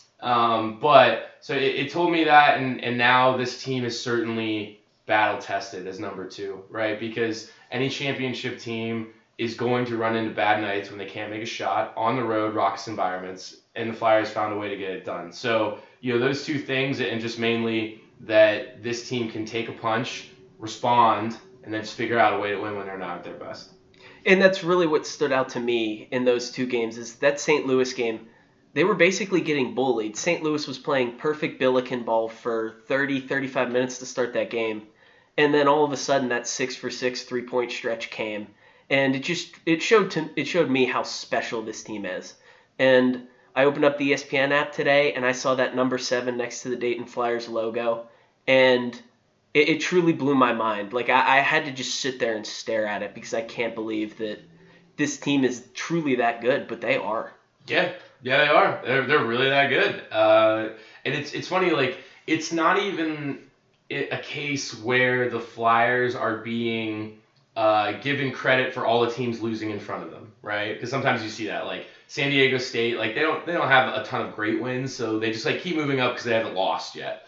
So it told me that, and now this team is certainly battle-tested as number 2, right? Because any championship team is going to run into bad nights when they can't make a shot on the road, raucous environments, and the Flyers found a way to get it done. So, those two things, and just mainly that this team can take a punch, respond, and then just figure out a way to win when they're not at their best. And that's really what stood out to me in those two games is that St. Louis game. They were basically getting bullied. St. Louis was playing perfect Billiken ball for 30, 35 minutes to start that game. And then all of a sudden that 6-for-6 3-point stretch came. And it showed me how special this team is. And I opened up the ESPN app today, and I saw that number 7 next to the Dayton Flyers logo, and it truly blew my mind. Like, I had to just sit there and stare at it because I can't believe that this team is truly that good, but they are. Yeah, they are. They're really that good. And it's funny, like, it's not even a case where the Flyers are being given credit for all the teams losing in front of them, right? Because sometimes you see that, like San Diego State, like they don't have a ton of great wins, so they just like keep moving up because they haven't lost yet.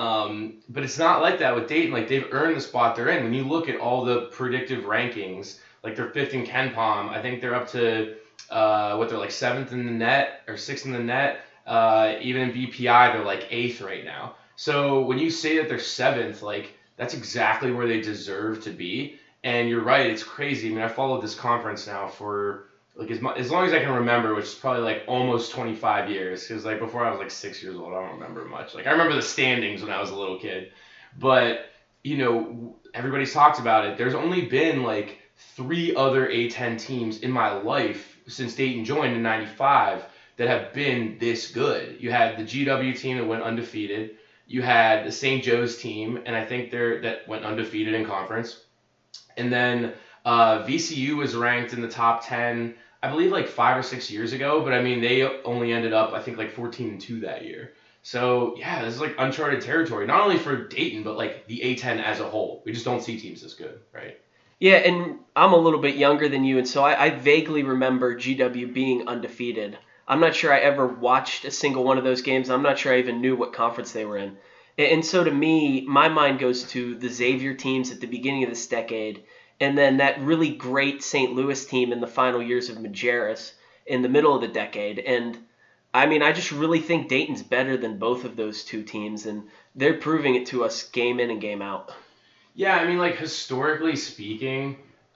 But it's not like that with Dayton. Like they've earned the spot they're in. When you look at all the predictive rankings, like they're 5th in KenPom. I think they're up to they're like 7th in the net or 6th in the net. Even in BPI, they're like 8th right now. So when you say that they're 7th, like that's exactly where they deserve to be. And you're right, it's crazy. I mean, I followed this conference now for like as long as I can remember, which is probably like almost 25 years. Because like before I was like 6 years old, I don't remember much. Like I remember the standings when I was a little kid, but everybody's talked about it. There's only been like 3 other A10 teams in my life since Dayton joined in '95 that have been this good. You had the GW team that went undefeated. You had the St. Joe's team, and I think that went undefeated in conference. And then VCU was ranked in the top 10, I believe, like 5 or 6 years ago. But I mean, they only ended up, I think, like 14-2 that year. So yeah, this is like uncharted territory, not only for Dayton, but like the A10 as a whole. We just don't see teams this good, right? Yeah, and I'm a little bit younger than you, and so I vaguely remember GW being undefeated. I'm not sure I ever watched a single one of those games. I'm not sure I even knew what conference they were in. And so to me, my mind goes to the Xavier teams at the beginning of this decade, and then that really great St. Louis team in the final years of Majerus in the middle of the decade. And I mean, I just really think Dayton's better than both of those two teams, and they're proving it to us game in and game out. Yeah, I mean, like, historically speaking,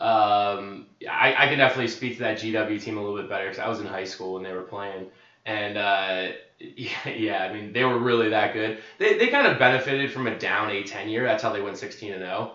I can definitely speak to that GW team a little bit better because I was in high school when they were playing. And, yeah, I mean, they were really that good. They kind of benefited from a down A10 year. That's how they went 16-0.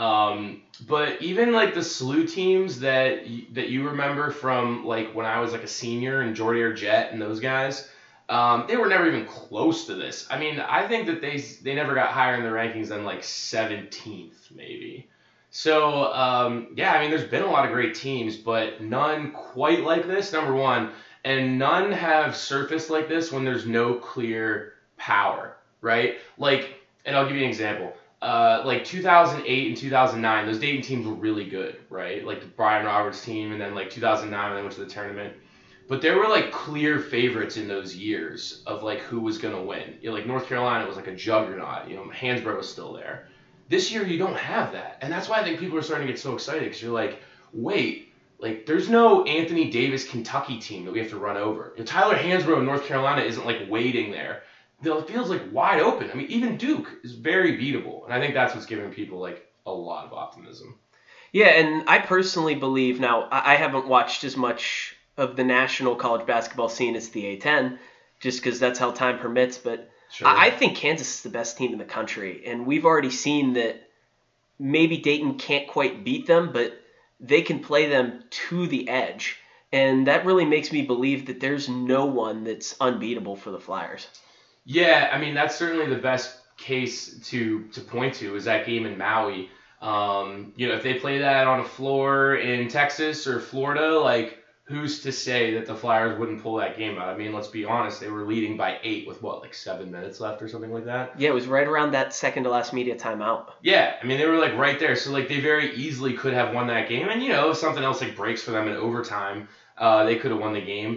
But even, like, the SLU teams that you remember from, like, when I was, like, a senior and Jordy or Jet and those guys, they were never even close to this. I mean, I think that they never got higher in the rankings than, like, 17th, maybe. So, yeah, I mean, there's been a lot of great teams, but none quite like this, number one. And none have surfaced like this when there's no clear power, right? Like, and I'll give you an example. Like 2008 and 2009, those Dayton teams were really good, right? Like the Brian Roberts team, and then like 2009 when they went to the tournament. But there were like clear favorites in those years of like who was going to win. You know, like North Carolina was like a juggernaut. You know, Hansbrough was still there. This year you don't have that. And that's why I think people are starting to get so excited because you're like, wait, like there's no Anthony Davis Kentucky team that we have to run over. You know, Tyler Hansbrough in North Carolina isn't like waiting there. The field's like wide open. I mean, even Duke is very beatable. And I think that's what's giving people like a lot of optimism. Yeah, and I personally believe, now I haven't watched as much of the national college basketball scene as the A10, just because that's how time permits, but sure. I think Kansas is the best team in the country, and we've already seen that maybe Dayton can't quite beat them, but they can play them to the edge, and that really makes me believe that there's no one that's unbeatable for the Flyers. Yeah, I mean, that's certainly the best case to point to is that game in Maui. You know, if they play that on a floor in Texas or Florida, like, who's to say that the Flyers wouldn't pull that game out? I mean, let's be honest. They were leading by 8 with, like 7 minutes left or something like that? Yeah, it was right around that second-to-last media timeout. Yeah, I mean, they were, like, right there. So, like, they very easily could have won that game. And, you know, if something else, like, breaks for them in overtime, they could have won the game.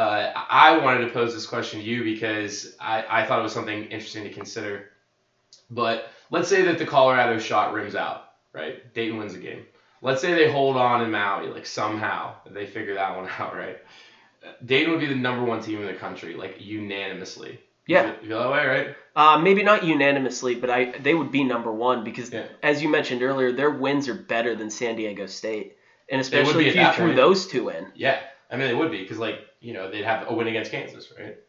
I wanted to pose this question to you because I thought it was something interesting to consider. But let's say that the Colorado shot rims out, right? Dayton wins the game. Let's say they hold on in Maui, like somehow they figure that one out, right? Dayton would be the number 1 team in the country, like unanimously. Yeah. You feel that way, right? Maybe not unanimously, but they would be number 1 because, as you mentioned earlier, their wins are better than San Diego State, and especially if you threw those two in. Yeah, I mean they would be because, like, you know, they'd have a win against Kansas, right?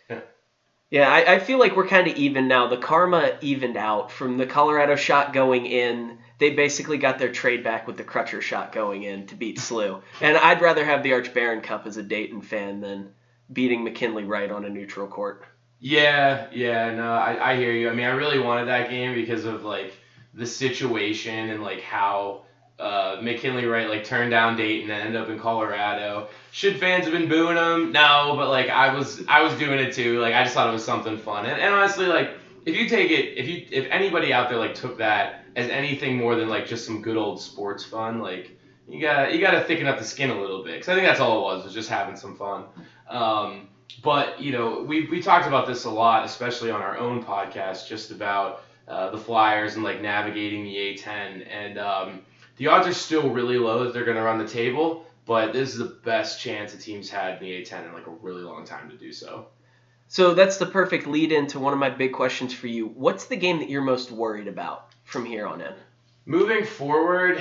Yeah, I feel like we're kind of even now. The karma evened out from the Colorado shot going in. They basically got their trade back with the Crutcher shot going in to beat SLU. And I'd rather have the Arch Barron Cup as a Dayton fan than beating McKinley Wright on a neutral court. Yeah, no, I hear you. I mean, I really wanted that game because of, like, the situation and, like, how McKinley Wright, like, turned down Dayton and ended up in Colorado. Should fans have been booing him? No, but, like, I was doing it too. Like, I just thought it was something fun. And honestly, like, if you take it, if anybody out there, like, took that as anything more than, like, just some good old sports fun, like, you gotta thicken up the skin a little bit. Because I think that's all it was just having some fun. But, you know, we talked about this a lot, especially on our own podcast, just about the Flyers and, like, navigating the A10. And the odds are still really low that they're going to run the table, but this is the best chance a team's had in the A10 in, like, a really long time to do so. So that's the perfect lead into one of my big questions for you. What's the game that you're most worried about from here on in? Moving forward,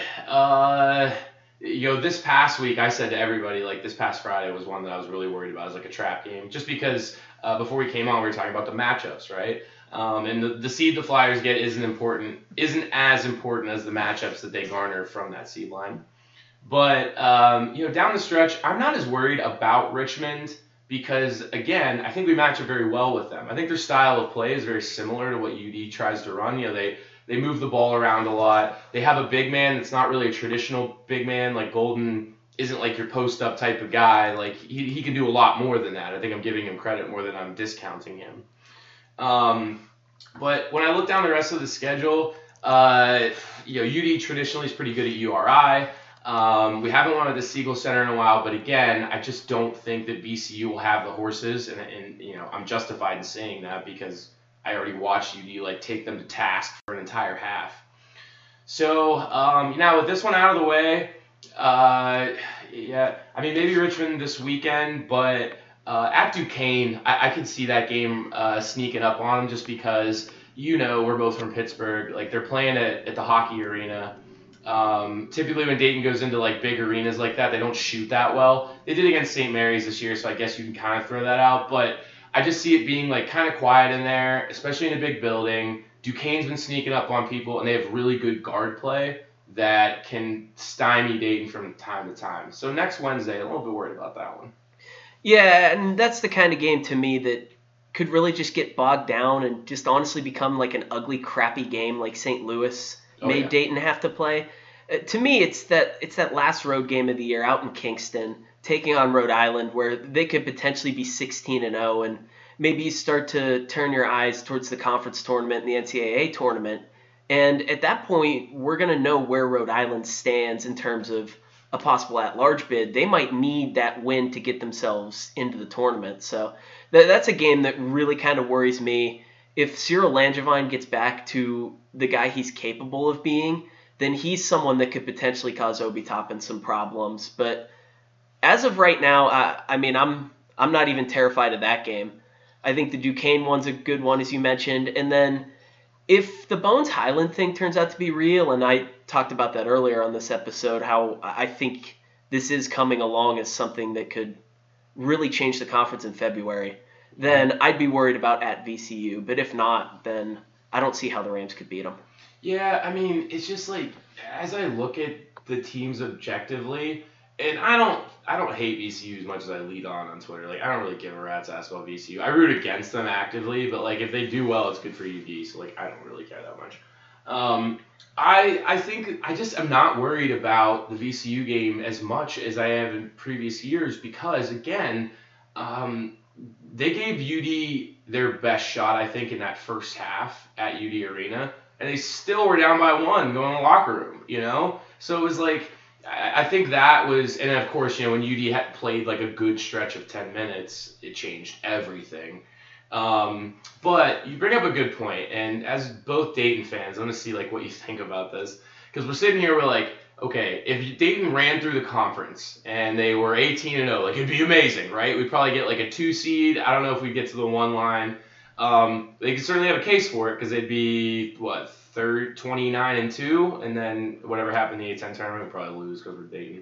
you know, this past week I said to everybody, like, this past Friday was one that I was really worried about. It was like a trap game, just because before we came on we were talking about the matchups, right? And the seed the Flyers get isn't as important as the matchups that they garner from that seed line. But you know, down the stretch, I'm not as worried about Richmond because, again, I think we match up very well with them. I think their style of play is very similar to what UD tries to run. You know, they move the ball around a lot. They have a big man that's not really a traditional big man. Like, Golden isn't like your post-up type of guy. Like, he can do a lot more than that. I think I'm giving him credit more than I'm discounting him. But when I look down the rest of the schedule, you know, UD traditionally is pretty good at URI. We haven't won at the Siegel Center in a while, but again, I just don't think that VCU will have the horses, and I'm justified in saying that because I already watched UD take them to task for an entire half. So now with this one out of the way, maybe Richmond this weekend, but at Duquesne, I could see that game sneaking up on them just because we're both from Pittsburgh. They're playing at the hockey arena. Typically when Dayton goes into big arenas like that, they don't shoot that well. They did against St. Mary's this year, so I guess you can kind of throw that out. But I just see it being kind of quiet in there, especially in a big building. Duquesne's been sneaking up on people, and they have really good guard play that can stymie Dayton from time to time. So next Wednesday, a little bit worried about that one. Yeah, and that's the kind of game to me that could really just get bogged down and just honestly become an ugly, crappy game like St. Louis made Dayton have to play. To me, it's that last road game of the year out in Kingston, taking on Rhode Island, where they could potentially be 16-0, and maybe you start to turn your eyes towards the conference tournament and the NCAA tournament. And at that point, we're going to know where Rhode Island stands in terms of a possible at-large bid. They might need that win to get themselves into the tournament. So that's a game that really kind of worries me. If Cyril Langevin gets back to the guy he's capable of being, then he's someone that could potentially cause Obi Toppin some problems. But as of right now, I'm not even terrified of that game. I think the Duquesne one's a good one, as you mentioned. And then if the Bones Highland thing turns out to be real, and I talked about that earlier on this episode, how I think this is coming along as something that could really change the conference in February, then I'd be worried about at VCU. But if not, then I don't see how the Rams could beat them. Yeah, it's just as I look at the teams objectively, and I don't hate VCU as much as I lead on Twitter. I don't really give a rat's ass about VCU. I root against them actively, but if they do well, it's good for UD. So I don't really care that much. I think I just am not worried about the VCU game as much as I have in previous years because again, they gave UD their best shot I think in that first half at UD Arena, and they still were down by 1 going to the locker room. So it was I think that was, and of course, when UD had played a good stretch of 10 minutes, it changed everything. But you bring up a good point, and as both Dayton fans, I want to see what you think about this, because we're sitting here, we're okay, if Dayton ran through the conference and they were 18-0, it'd be amazing, right? We'd probably get a 2 seed. I don't know if we'd get to the 1 line. They could certainly have a case for it because they'd be 29-2, and then whatever happened in the A10 tournament, we'd probably lose because we're Dayton.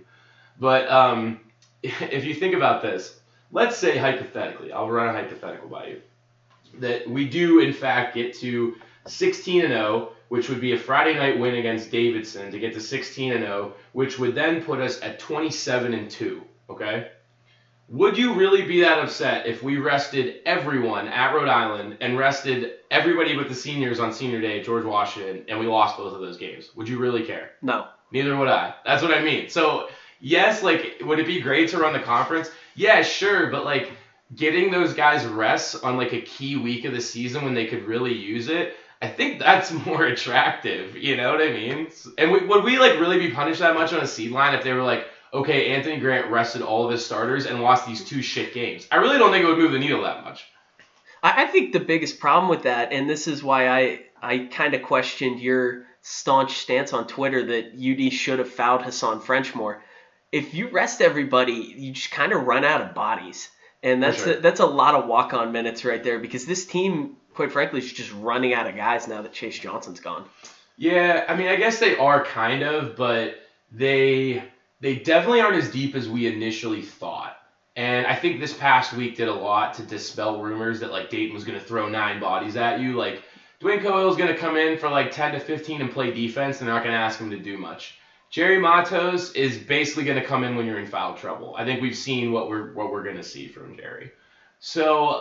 But if you think about this, let's say hypothetically, I'll run a hypothetical by you, that we do in fact get to 16-0, which would be a Friday night win against Davidson to get to 16-0, which would then put us at 27-2. Okay. Would you really be that upset if we rested everyone at Rhode Island and rested everybody but the seniors on senior day at George Washington and we lost both of those games? Would you really care? No. Neither would I. That's what I mean. So, yes, would it be great to run the conference? Yeah, sure, but getting those guys rests on a key week of the season when they could really use it, I think that's more attractive. You know what I mean? And would we really be punished that much on a seed line if they were okay, Anthony Grant rested all of his starters and lost these 2 shit games? I really don't think it would move the needle that much. I think the biggest problem with that, and this is why I kind of questioned your staunch stance on Twitter that UD should have fouled Hassan French more. If you rest everybody, you just kind of run out of bodies. And that's a lot of walk-on minutes right there because this team, quite frankly, is just running out of guys now that Chase Johnson's gone. Yeah, I guess they are kind of, but they definitely aren't as deep as we initially thought. And I think this past week did a lot to dispel rumors that Dayton was going to throw 9 bodies at you. Dwayne Cohill's going to come in for 10 to 15 and play defense, and they're not going to ask him to do much. Jerry Matos is basically going to come in when you're in foul trouble. I think we've seen what we're going to see from Jerry. So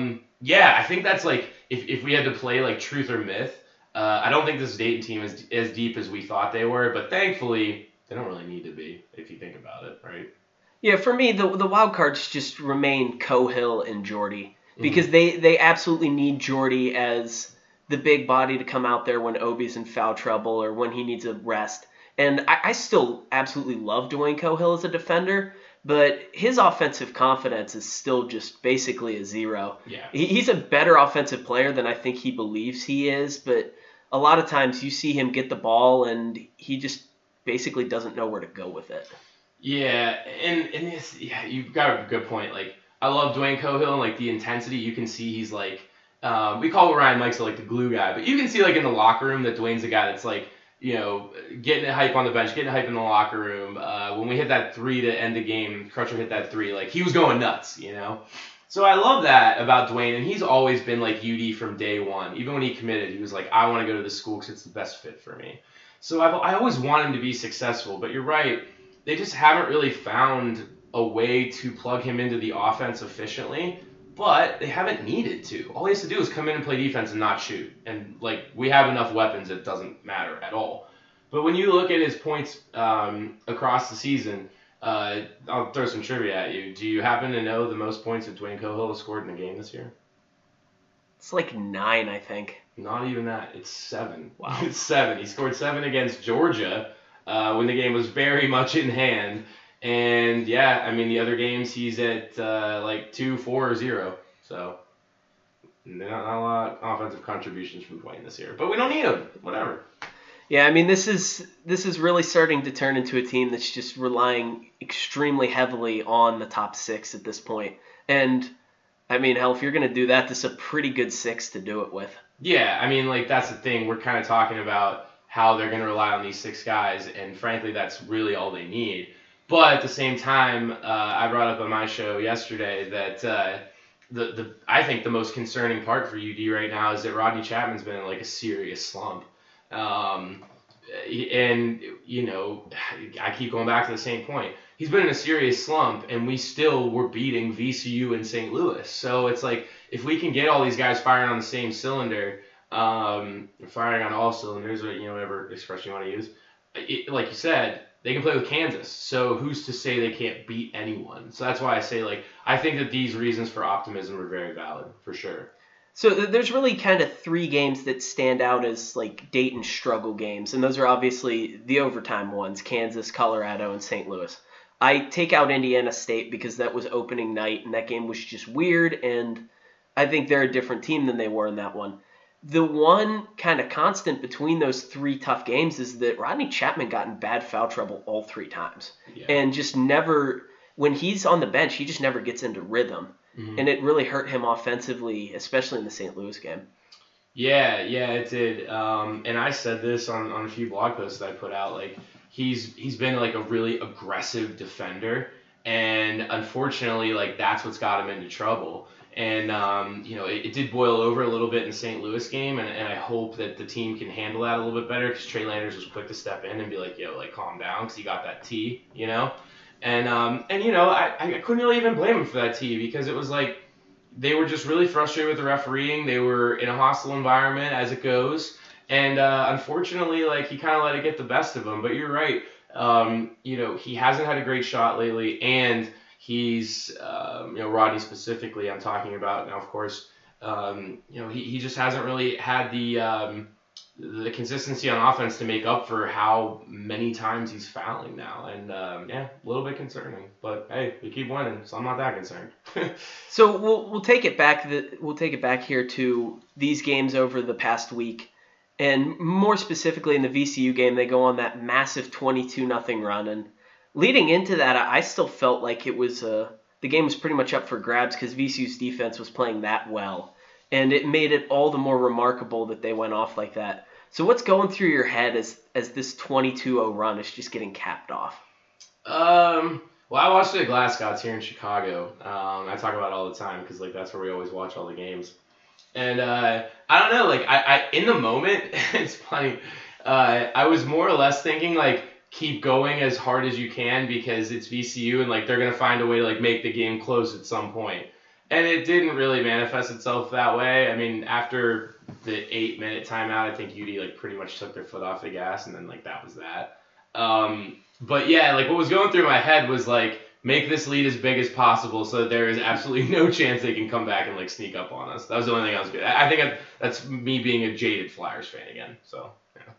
I think that's if we had to play truth or myth. I don't think this Dayton team is as deep as we thought they were, but thankfully they don't really need to be if you think about it, right? Yeah, for me the wild cards just remain Cohill and Jordy because they absolutely need Jordy as the big body to come out there when Obi's in foul trouble or when he needs a rest. And I still absolutely love Dwayne Cohill as a defender, but his offensive confidence is still just basically a zero. Yeah. He's a better offensive player than I think he believes he is, but a lot of times you see him get the ball and he just basically doesn't know where to go with it. Yeah, and it's, yeah, you've got a good point. Like, I love Dwayne Cohill and like the intensity. You can see he's like, we call Ryan Mikes like the glue guy, but you can see like in the locker room that Dwayne's a guy that's like, getting it hype on the bench, getting hype in the locker room. When we hit that 3 to end the game, Crutcher hit that 3, like he was going nuts, So I love that about Dwayne, and he's always been like UD from day one. Even when he committed, he was like, I want to go to this school because it's the best fit for me. So I always want him to be successful, but you're right. They just haven't really found a way to plug him into the offense efficiently, but they haven't needed to. All he has to do is come in and play defense and not shoot. And, like, we have enough weapons, it doesn't matter at all. But when you look at his points across the season, I'll throw some trivia at you. Do you happen to know the most points that Dwayne Cohill has scored in a game this year? It's like 9, I think. Not even that. It's 7. Wow. It's 7. He scored 7 against Georgia when the game was very much in hand. And, yeah, I mean, the other games he's at like 2, 4, or 0. So, not a lot of offensive contributions from Dwayne this year. But we don't need him. Whatever. Yeah, I mean, this is really starting to turn into a team that's just relying extremely heavily on the top 6 at this point. And, I mean, hell, if you're going to do that, this is a pretty good 6 to do it with. Yeah, I mean, like, that's the thing. We're kind of talking about how they're going to rely on these 6 guys, and frankly, that's really all they need. But at the same time, I brought up on my show yesterday that I think the most concerning part for UD right now is that Rodney Chapman's been in like a serious slump. And, I keep going back to the same point. He's been in a serious slump, and we still were beating VCU and St. Louis. So it's like, if we can get all these guys firing on the same cylinder, firing on all cylinders, or, whatever expression you want to use, like you said, they can play with Kansas. So who's to say they can't beat anyone? So that's why I say, like, I think that these reasons for optimism are very valid, for sure. So there's really kind of 3 games that stand out as like Dayton struggle games, and those are obviously the overtime ones, Kansas, Colorado, and St. Louis. I take out Indiana State because that was opening night, and that game was just weird, and I think they're a different team than they were in that one. The one kind of constant between those 3 tough games is that Rodney Chapman got in bad foul trouble all 3 times. Yeah. And just never, when he's on the bench, he just never gets into rhythm. Mm-hmm. And it really hurt him offensively, especially in the St. Louis game. Yeah, it did. And I said this on a few blog posts that I put out. Like, he's been like a really aggressive defender, and unfortunately, like, that's what's got him into trouble. And, it did boil over a little bit in the St. Louis game, and I hope that the team can handle that a little bit better, because Trey Landers was quick to step in and be like, calm down, because he got that tee, And I couldn't really even blame him for that tee, because it was like they were just really frustrated with the refereeing. They were in a hostile environment, as it goes. And unfortunately, like, he kind of let it get the best of him. But you're right. He hasn't had a great shot lately, and he's, Rodney specifically I'm talking about now, of course, he just hasn't really had the consistency on offense to make up for how many times he's fouling now. And, a little bit concerning. But, hey, we keep winning, so I'm not that concerned. So we'll take it back. We'll take it back here to these games over the past week. And more specifically in the VCU game, they go on that massive 22-0 run. And leading into that, I still felt like it was the game was pretty much up for grabs because VCU's defense was playing that well. And it made it all the more remarkable that they went off like that. So what's going through your head as this 22-0 run is just getting capped off? Well, I watched it at Glasscott's here in Chicago. I talk about it all the time because, like, that's where we always watch all the games. And I don't know, like, I in the moment, it's funny, I was more or less thinking, like, keep going as hard as you can because it's VCU and, like, they're going to find a way to, like, make the game close at some point. And it didn't really manifest itself that way. I mean, after the 8-minute timeout, I think UD, like, pretty much took their foot off the gas, and then, like, that was that. But, yeah, like, what was going through my head was, like, make this lead as big as possible so that there is absolutely no chance they can come back and, like, sneak up on us. That was the only thing I was good. I think that's me being a jaded Flyers fan again. So, yeah.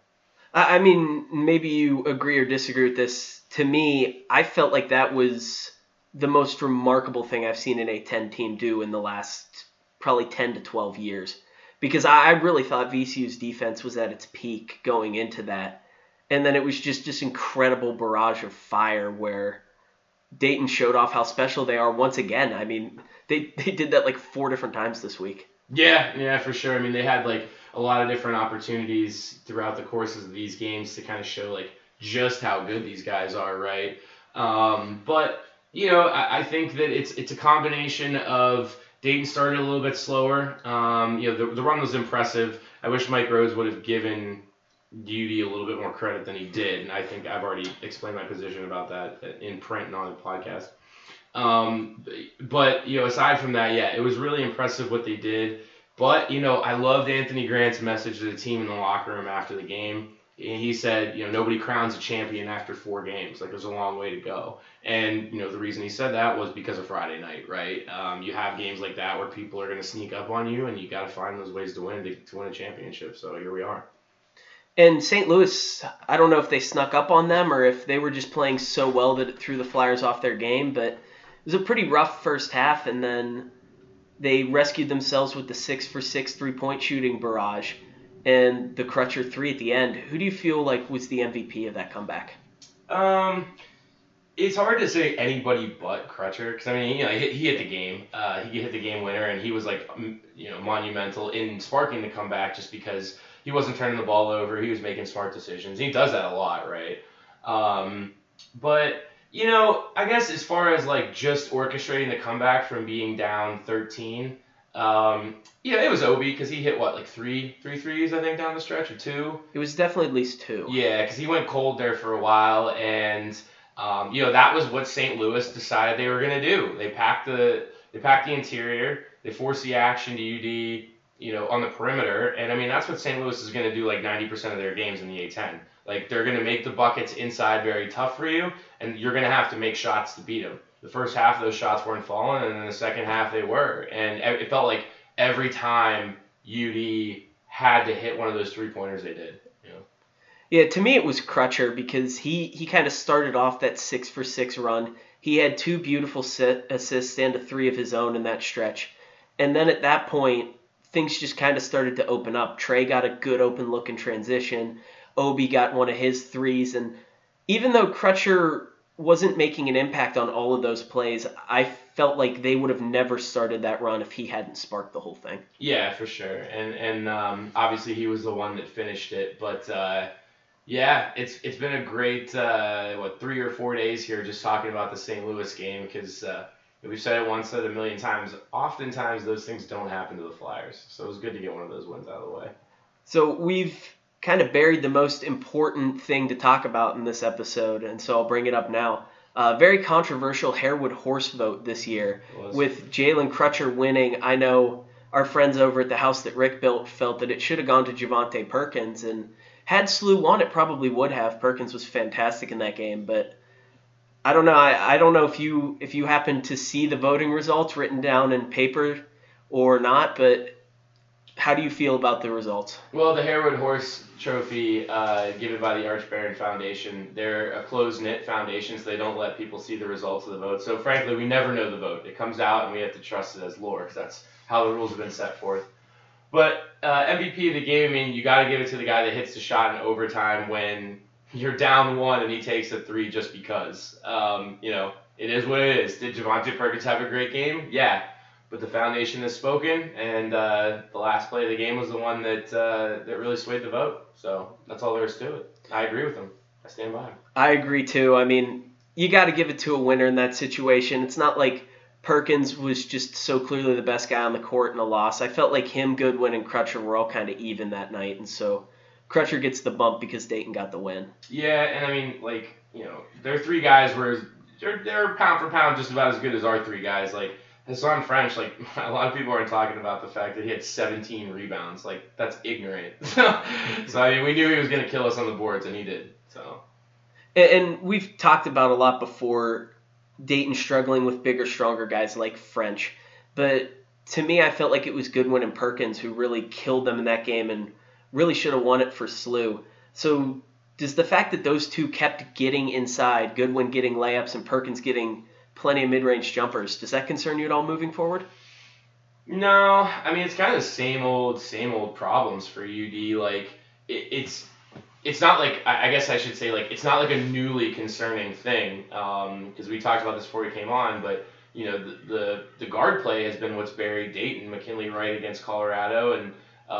I mean, maybe you agree or disagree with this. To me, I felt like that was the most remarkable thing I've seen an A10 team do in the last probably 10 to 12 years. Because I really thought VCU's defense was at its peak going into that. And then it was just this incredible barrage of fire where Dayton showed off how special they are once again. I mean, they did that like 4 different times this week. Yeah, for sure. I mean, they had like a lot of different opportunities throughout the courses of these games to kind of show like just how good these guys are, right? But I think that it's a combination of Dayton started a little bit slower. The run was impressive. I wish Mike Rhodes would have given UD a little bit more credit than he did, and I think I've already explained my position about that in print and on the podcast. But aside from that, yeah, it was really impressive what they did. But I loved Anthony Grant's message to the team in the locker room after the game. He said, nobody crowns a champion after 4 games. Like, there's a long way to go. And, the reason he said that was because of Friday night, right? You have games like that where people are going to sneak up on you, and you got to find those ways to win a championship. So here we are. And St. Louis, I don't know if they snuck up on them or if they were just playing so well that it threw the Flyers off their game, but it was a pretty rough first half, and then they rescued themselves with the 6-for-6 3-point shooting barrage and the Crutcher 3 at the end. Who do you feel like was the MVP of that comeback? It's hard to say anybody but Crutcher, because I mean, he hit the game. He hit the game winner, and he was like, monumental in sparking the comeback just because he wasn't turning the ball over. He was making smart decisions. He does that a lot, right? But I guess as far as like just orchestrating the comeback from being down 13, it was Obi because he hit like three threes I think down the stretch, or 2. It was definitely at least 2. Yeah, because he went cold there for a while, and that was what St. Louis decided they were gonna do. They packed the interior, they forced the action to UD, on the perimeter, and I mean that's what St. Louis is gonna do like 90% of their games in the A10. Like, they're going to make the buckets inside very tough for you, and you're going to have to make shots to beat them. The first half of those shots weren't falling, and in the second half they were. And it felt like every time UD had to hit one of those 3-pointers, they did. Yeah, to me it was Crutcher because he kind of started off that 6-for-6 run. He had 2 beautiful assists and a 3 of his own in that stretch. And then at that point, things just kind of started to open up. Trey got a good open look in transition. Obi got one of his 3s, and even though Crutcher wasn't making an impact on all of those plays, I felt like they would have never started that run if he hadn't sparked the whole thing. Yeah, for sure. And obviously he was the one that finished it, but it's been a great 3 or 4 days here just talking about the St. Louis game, because we've said it once, said it a million times. Oftentimes those things don't happen to the Flyers, so it was good to get one of those wins out of the way. So we've kind of buried the most important thing to talk about in this episode, and so I'll bring it up now. Very controversial Harewood Horse vote this year, with Jalen Crutcher winning. I know our friends over at the house that Rick built felt that it should have gone to Javonte Perkins, and had SLU won, it probably would have. Perkins was fantastic in that game, but I don't know. I don't know if you happen to see the voting results written down in paper or not, but how do you feel about the results? Well, the Harewood Horse Trophy, given by the Arch Barron Foundation, they're a closed-knit foundation, so they don't let people see the results of the vote. So, frankly, we never know the vote. It comes out, and we have to trust it as lore, because that's how the rules have been set forth. But MVP of the game, I mean, you got to give it to the guy that hits the shot in overtime when you're down 1 and he takes a 3 just because. It is what it is. Did Javonte Perkins have a great game? Yeah. But the foundation has spoken, and the last play of the game was the one that really swayed the vote. So that's all there is to it. I agree with him. I stand by him. I agree too. I mean, you got to give it to a winner in that situation. It's not like Perkins was just so clearly the best guy on the court in a loss. I felt like him, Goodwin, and Crutcher were all kind of even that night, and so Crutcher gets the bump because Dayton got the win. Yeah, and I mean, their 3 guys were they're pound for pound just about as good as our 3 guys. Like, Hassan French, a lot of people aren't talking about the fact that he had 17 rebounds. That's ignorant. So, I mean, we knew he was going to kill us on the boards, and he did. So, and we've talked about a lot before Dayton struggling with bigger, stronger guys like French. But to me, I felt like it was Goodwin and Perkins who really killed them in that game and really should have won it for SLU. So does the fact that those two kept getting inside, Goodwin getting layups and Perkins getting plenty of mid-range jumpers, does that concern you at all moving forward? No, I mean it's kind of the same old problems for UD. Like it's not like I guess I should say like it's not like a newly concerning thing because we talked about this before we came on, but you know the guard play has been what's buried Dayton. McKinley Wright against Colorado and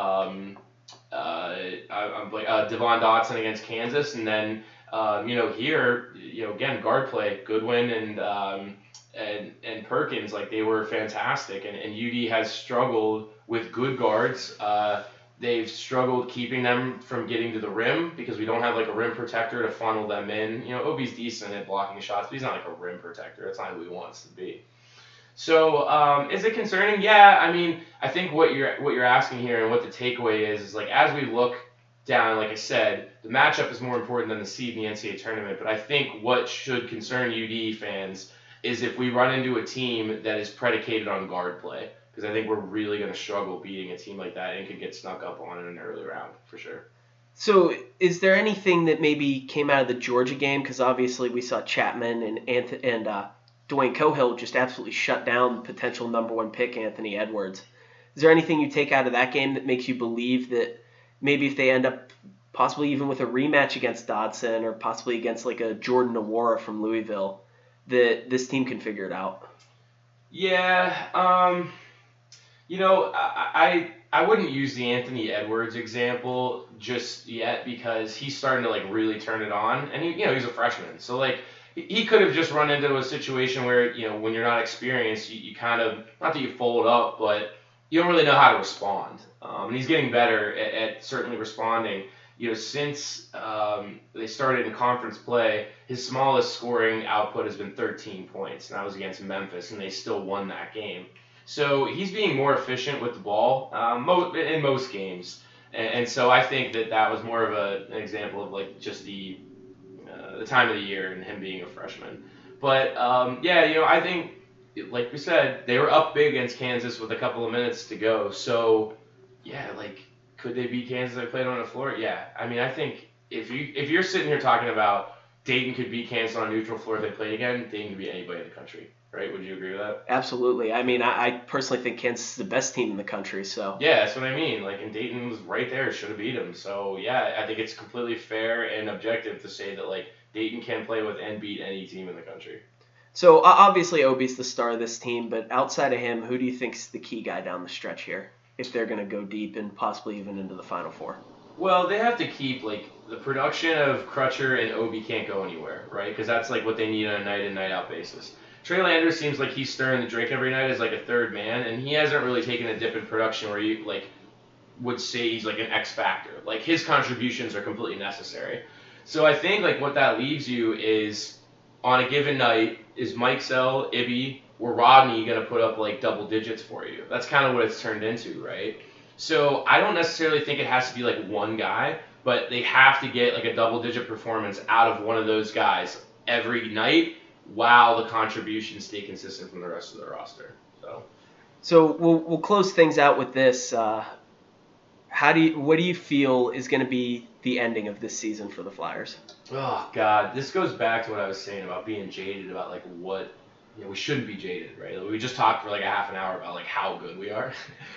Devon Dotson against Kansas, and then here again guard play Goodwin and Perkins, like they were fantastic, and UD has struggled with good guards. They've struggled keeping them from getting to the rim because we don't have like a rim protector to funnel them in. Obi's decent at blocking shots, but he's not like a rim protector. That's not who he wants to be. So is it concerning? Yeah, I mean, I think what you're asking here and what the takeaway is like as we look down, like I said, the matchup is more important than the seed in the NCAA tournament. But I think what should concern UD fans is if we run into a team that is predicated on guard play, because I think we're really going to struggle beating a team like that and could get snuck up on in an early round for sure. So is there anything that maybe came out of the Georgia game? Because obviously we saw Chapman and Dwayne Cohill just absolutely shut down potential number one pick Anthony Edwards. Is there anything you take out of that game that makes you believe that maybe if they end up possibly even with a rematch against Dodson or possibly against like a Jordan Nwora from Louisville, that this team can figure it out? Yeah, I wouldn't use the Anthony Edwards example just yet because he's starting to like really turn it on, and he's a freshman, so like he could have just run into a situation where when you're not experienced, you kind of not that you fold up, but you don't really know how to respond, and he's getting better at certainly responding. Since they started in conference play, his smallest scoring output has been 13 points, and that was against Memphis, and they still won that game. So he's being more efficient with the ball in most games, and so I think that was more of an example of like just the time of the year and him being a freshman. But I think like we said, they were up big against Kansas with a couple of minutes to go. So yeah, like. Could they beat Kansas if they played on the floor? Yeah. I mean, I think if you're sitting here talking about Dayton could beat Kansas on a neutral floor if they played again, Dayton could beat anybody in the country, right? Would you agree with that? Absolutely. I mean, I personally think Kansas is the best team in the country. So yeah, that's what I mean. Like, and Dayton was right there, should have beat them. So yeah, I think it's completely fair and objective to say that like Dayton can play with and beat any team in the country. So obviously Obi's the star of this team, but outside of him, who do you think's the key guy down the stretch here? If they're going to go deep and possibly even into the Final Four? Well, they have to keep, like, the production of Crutcher and Obi can't go anywhere, right? Because that's, like, what they need on a night-in, night-out basis. Trey Landers seems like he's stirring the drink every night as, like, a third man, and he hasn't really taken a dip in production where you, like, would say he's, like, an X factor. Like, his contributions are completely necessary. So I think, like, what that leaves you is, on a given night, is Mike Sell, Ibi, or Rodney going to put up like double digits for you? That's kind of what it's turned into, right? So I don't necessarily think it has to be like one guy, but they have to get like a double digit performance out of one of those guys every night while the contributions stay consistent from the rest of the roster. So we'll close things out with this. What do you feel is going to be the ending of this season for the Flyers? Oh God, this goes back to what I was saying about being jaded about like what. We shouldn't be jaded, right? We just talked for like a half an hour about like how good we are.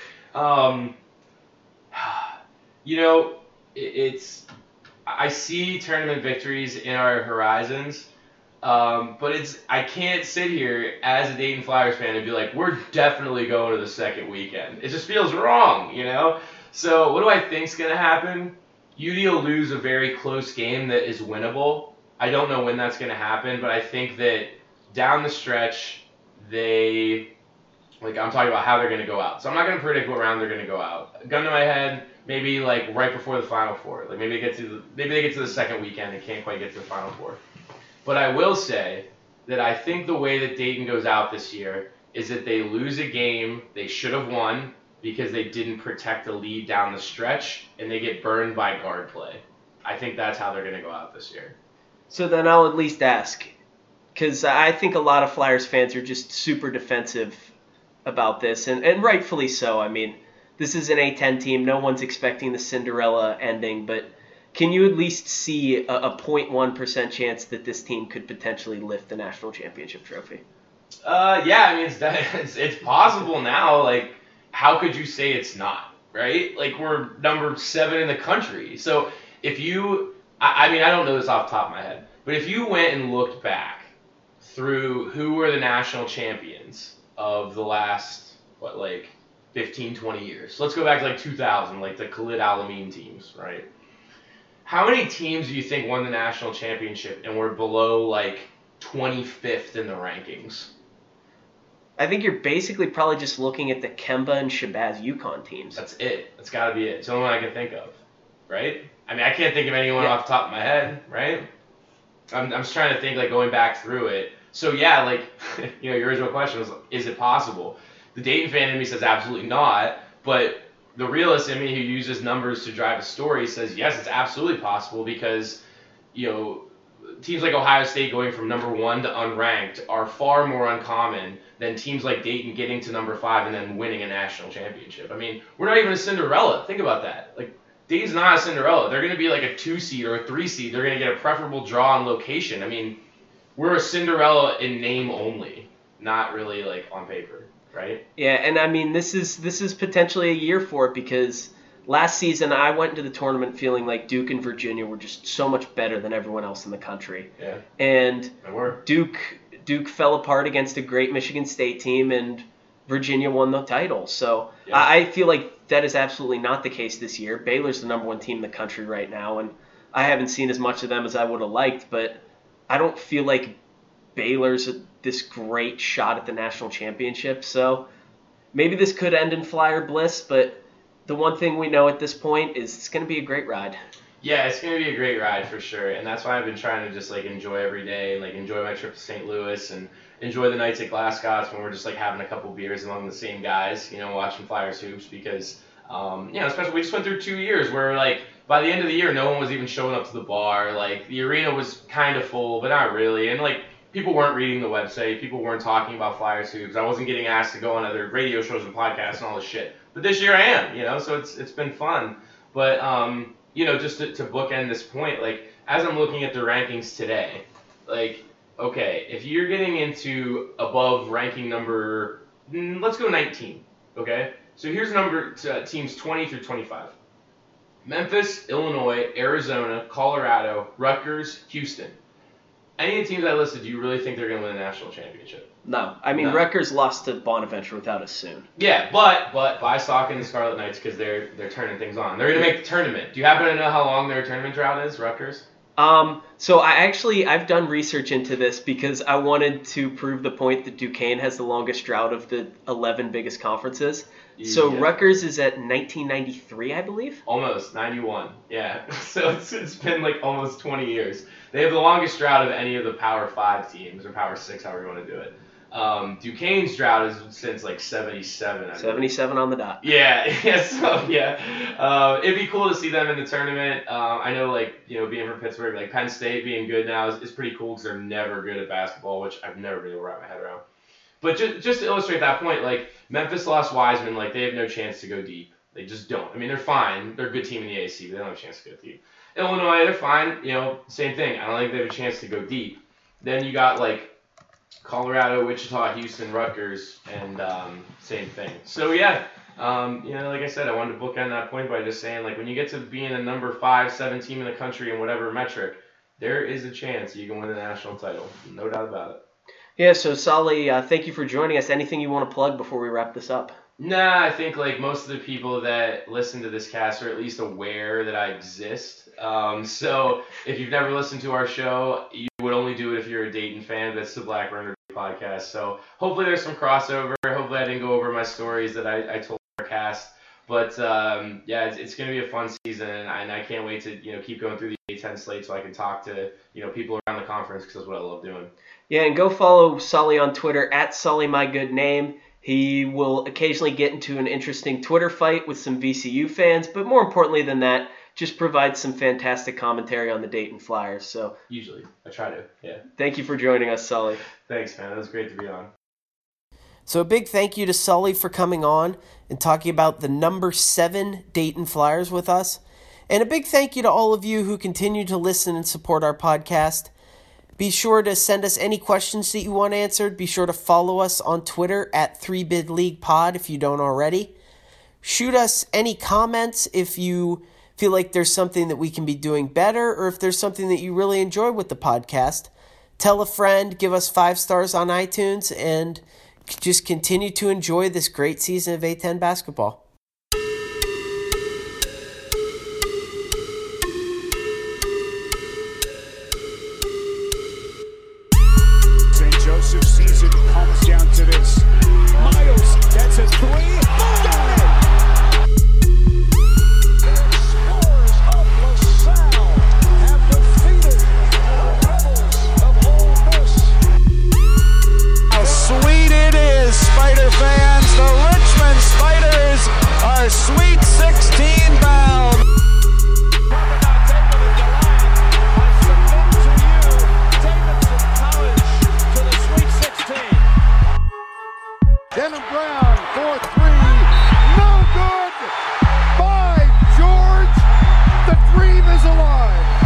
I see tournament victories in our horizons, but I can't sit here as a Dayton Flyers fan and be like, we're definitely going to the second weekend. It just feels wrong, So what do I think's gonna happen? UD will lose a very close game that is winnable. I don't know when that's gonna happen, but I think that down the stretch, I'm talking about how they're going to go out. So I'm not going to predict what round they're going to go out. Gun to my head, maybe like right before the Final Four. Like maybe they get to the second weekend and can't quite get to the Final Four. But I will say that I think the way that Dayton goes out this year is that they lose a game they should have won because they didn't protect the lead down the stretch and they get burned by guard play. I think that's how they're going to go out this year. So then I'll at least ask, because I think a lot of Flyers fans are just super defensive about this, and rightfully so. I mean, this is an A-10 team. No one's expecting the Cinderella ending, but can you at least see a 0.1% chance that this team could potentially lift the national championship trophy? Yeah, I mean, it's possible now. Like, how could you say it's not, right? Like, we're number 7 in the country. So if you, I mean, I don't know this off the top of my head, but if you went and looked back through who were the national champions of the last, 15, 20 years. Let's go back to 2000, like the Khalid Al-Amin teams, right? How many teams do you think won the national championship and were below 25th in the rankings? I think you're basically probably just looking at the Kemba and Shabazz UConn teams. That's it. That's got to be it. It's the only one I can think of, right? I mean, I can't think of anyone off the top of my head, right? I'm just trying to think, going back through it. So, yeah, your original question was, is it possible? The Dayton fan in me says absolutely not, but the realist in me who uses numbers to drive a story says, yes, it's absolutely possible because, teams like Ohio State going from number 1 to unranked are far more uncommon than teams like Dayton getting to number 5 and then winning a national championship. I mean, we're not even a Cinderella. Think about that. Dayton's not a Cinderella. They're going to be a 2 seed or a 3 seed. They're going to get a preferable draw on location. I mean, we're a Cinderella in name only, not really on paper, right? Yeah, and I mean, this is potentially a year for it because last season I went into the tournament feeling like Duke and Virginia were just so much better than everyone else in the country. Yeah. And Duke fell apart against a great Michigan State team, and Virginia won the title. So yeah. I feel like that is absolutely not the case this year. Baylor's the number 1 team in the country right now, and I haven't seen as much of them as I would have liked, but I don't feel like Baylor's this great shot at the national championship. So maybe this could end in Flyer bliss, but the one thing we know at this point is it's going to be a great ride. Yeah, it's going to be a great ride for sure, and that's why I've been trying to just enjoy every day and enjoy my trip to St. Louis and enjoy the nights at Glasgow when we're just having a couple beers among the same guys, watching Flyers hoops because, especially we just went through 2 years where by the end of the year no one was even showing up to the bar, the arena was kind of full but not really, and people weren't reading the website, people weren't talking about Flyers hoops, I wasn't getting asked to go on other radio shows and podcasts and all this shit, but this year I am, so it's been fun, but just to bookend this point, as I'm looking at the rankings today, okay, if you're getting into above ranking number, let's go 19, okay? So here's teams 20 through 25. Memphis, Illinois, Arizona, Colorado, Rutgers, Houston. Any of the teams I listed, do you really think they're going to win a national championship? No. I mean, Rutgers lost to Bonaventure without a soon. Yeah, but buy stock in the Scarlet Knights because they're turning things on. They're going to make the tournament. Do you happen to know how long their tournament drought is, Rutgers? So I've done research into this because I wanted to prove the point that Duquesne has the longest drought of the 11 biggest conferences. So yeah. Rutgers is at 1993, I believe? Almost, 91, yeah. So it's been almost 20 years. They have the longest drought of any of the Power 5 teams, or Power 6, however you want to do it. Duquesne's drought is since 77. 77 on the dot. Yeah, so yeah. It'd be cool to see them in the tournament. I know being from Pittsburgh, Penn State being good now is pretty cool because they're never good at basketball, which I've never been able to wrap my head around. But just to illustrate that point, Memphis lost Wiseman, they have no chance to go deep. They just don't. I mean, they're fine. They're a good team in the AAC, but they don't have a chance to go deep. Illinois, they're fine. Same thing. I don't think they have a chance to go deep. Then you got Colorado, Wichita, Houston, Rutgers, and same thing. So yeah, like I said, I wanted to bookend that point by just saying when you get to being a number 5, 7 team in the country in whatever metric, there is a chance you can win the national title. No doubt about it. Yeah, so Solly, thank you for joining us. Anything you want to plug before we wrap this up? Nah, I think most of the people that listen to this cast are at least aware that I exist. So if you've never listened to our show, you would only do it if you're a Dayton fan. That's the Black Burner podcast. So hopefully there's some crossover. Hopefully I didn't go over my stories that I told our cast. But yeah, it's going to be a fun season, and I can't wait to keep going through the A10 slate so I can talk to people around the conference because that's what I love doing. Yeah, and go follow Sully on Twitter at SullyMyGoodName. He will occasionally get into an interesting Twitter fight with some VCU fans, but more importantly than that, just provides some fantastic commentary on the Dayton Flyers. So usually, I try to. Yeah. Thank you for joining us, Sully. Thanks, man. It was great to be on. So a big thank you to Sully for coming on and talking about the number 7 Dayton Flyers with us. And a big thank you to all of you who continue to listen and support our podcast. Be sure to send us any questions that you want answered. Be sure to follow us on Twitter at 3BidLeaguePod if you don't already. Shoot us any comments if you feel like there's something that we can be doing better, or if there's something that you really enjoy with the podcast. Tell a friend, give us 5 stars on iTunes, and just continue to enjoy this great season of A10 basketball. Joseph season comes down to this. Miles gets a 3. Got it! The Explorers of LaSalle have defeated the Rebels of Ole Miss. How sweet it is, Spider fans. The Richmond Spiders are Sweet 16 bound. Denham Brown for 3. No good! By George, the dream is alive.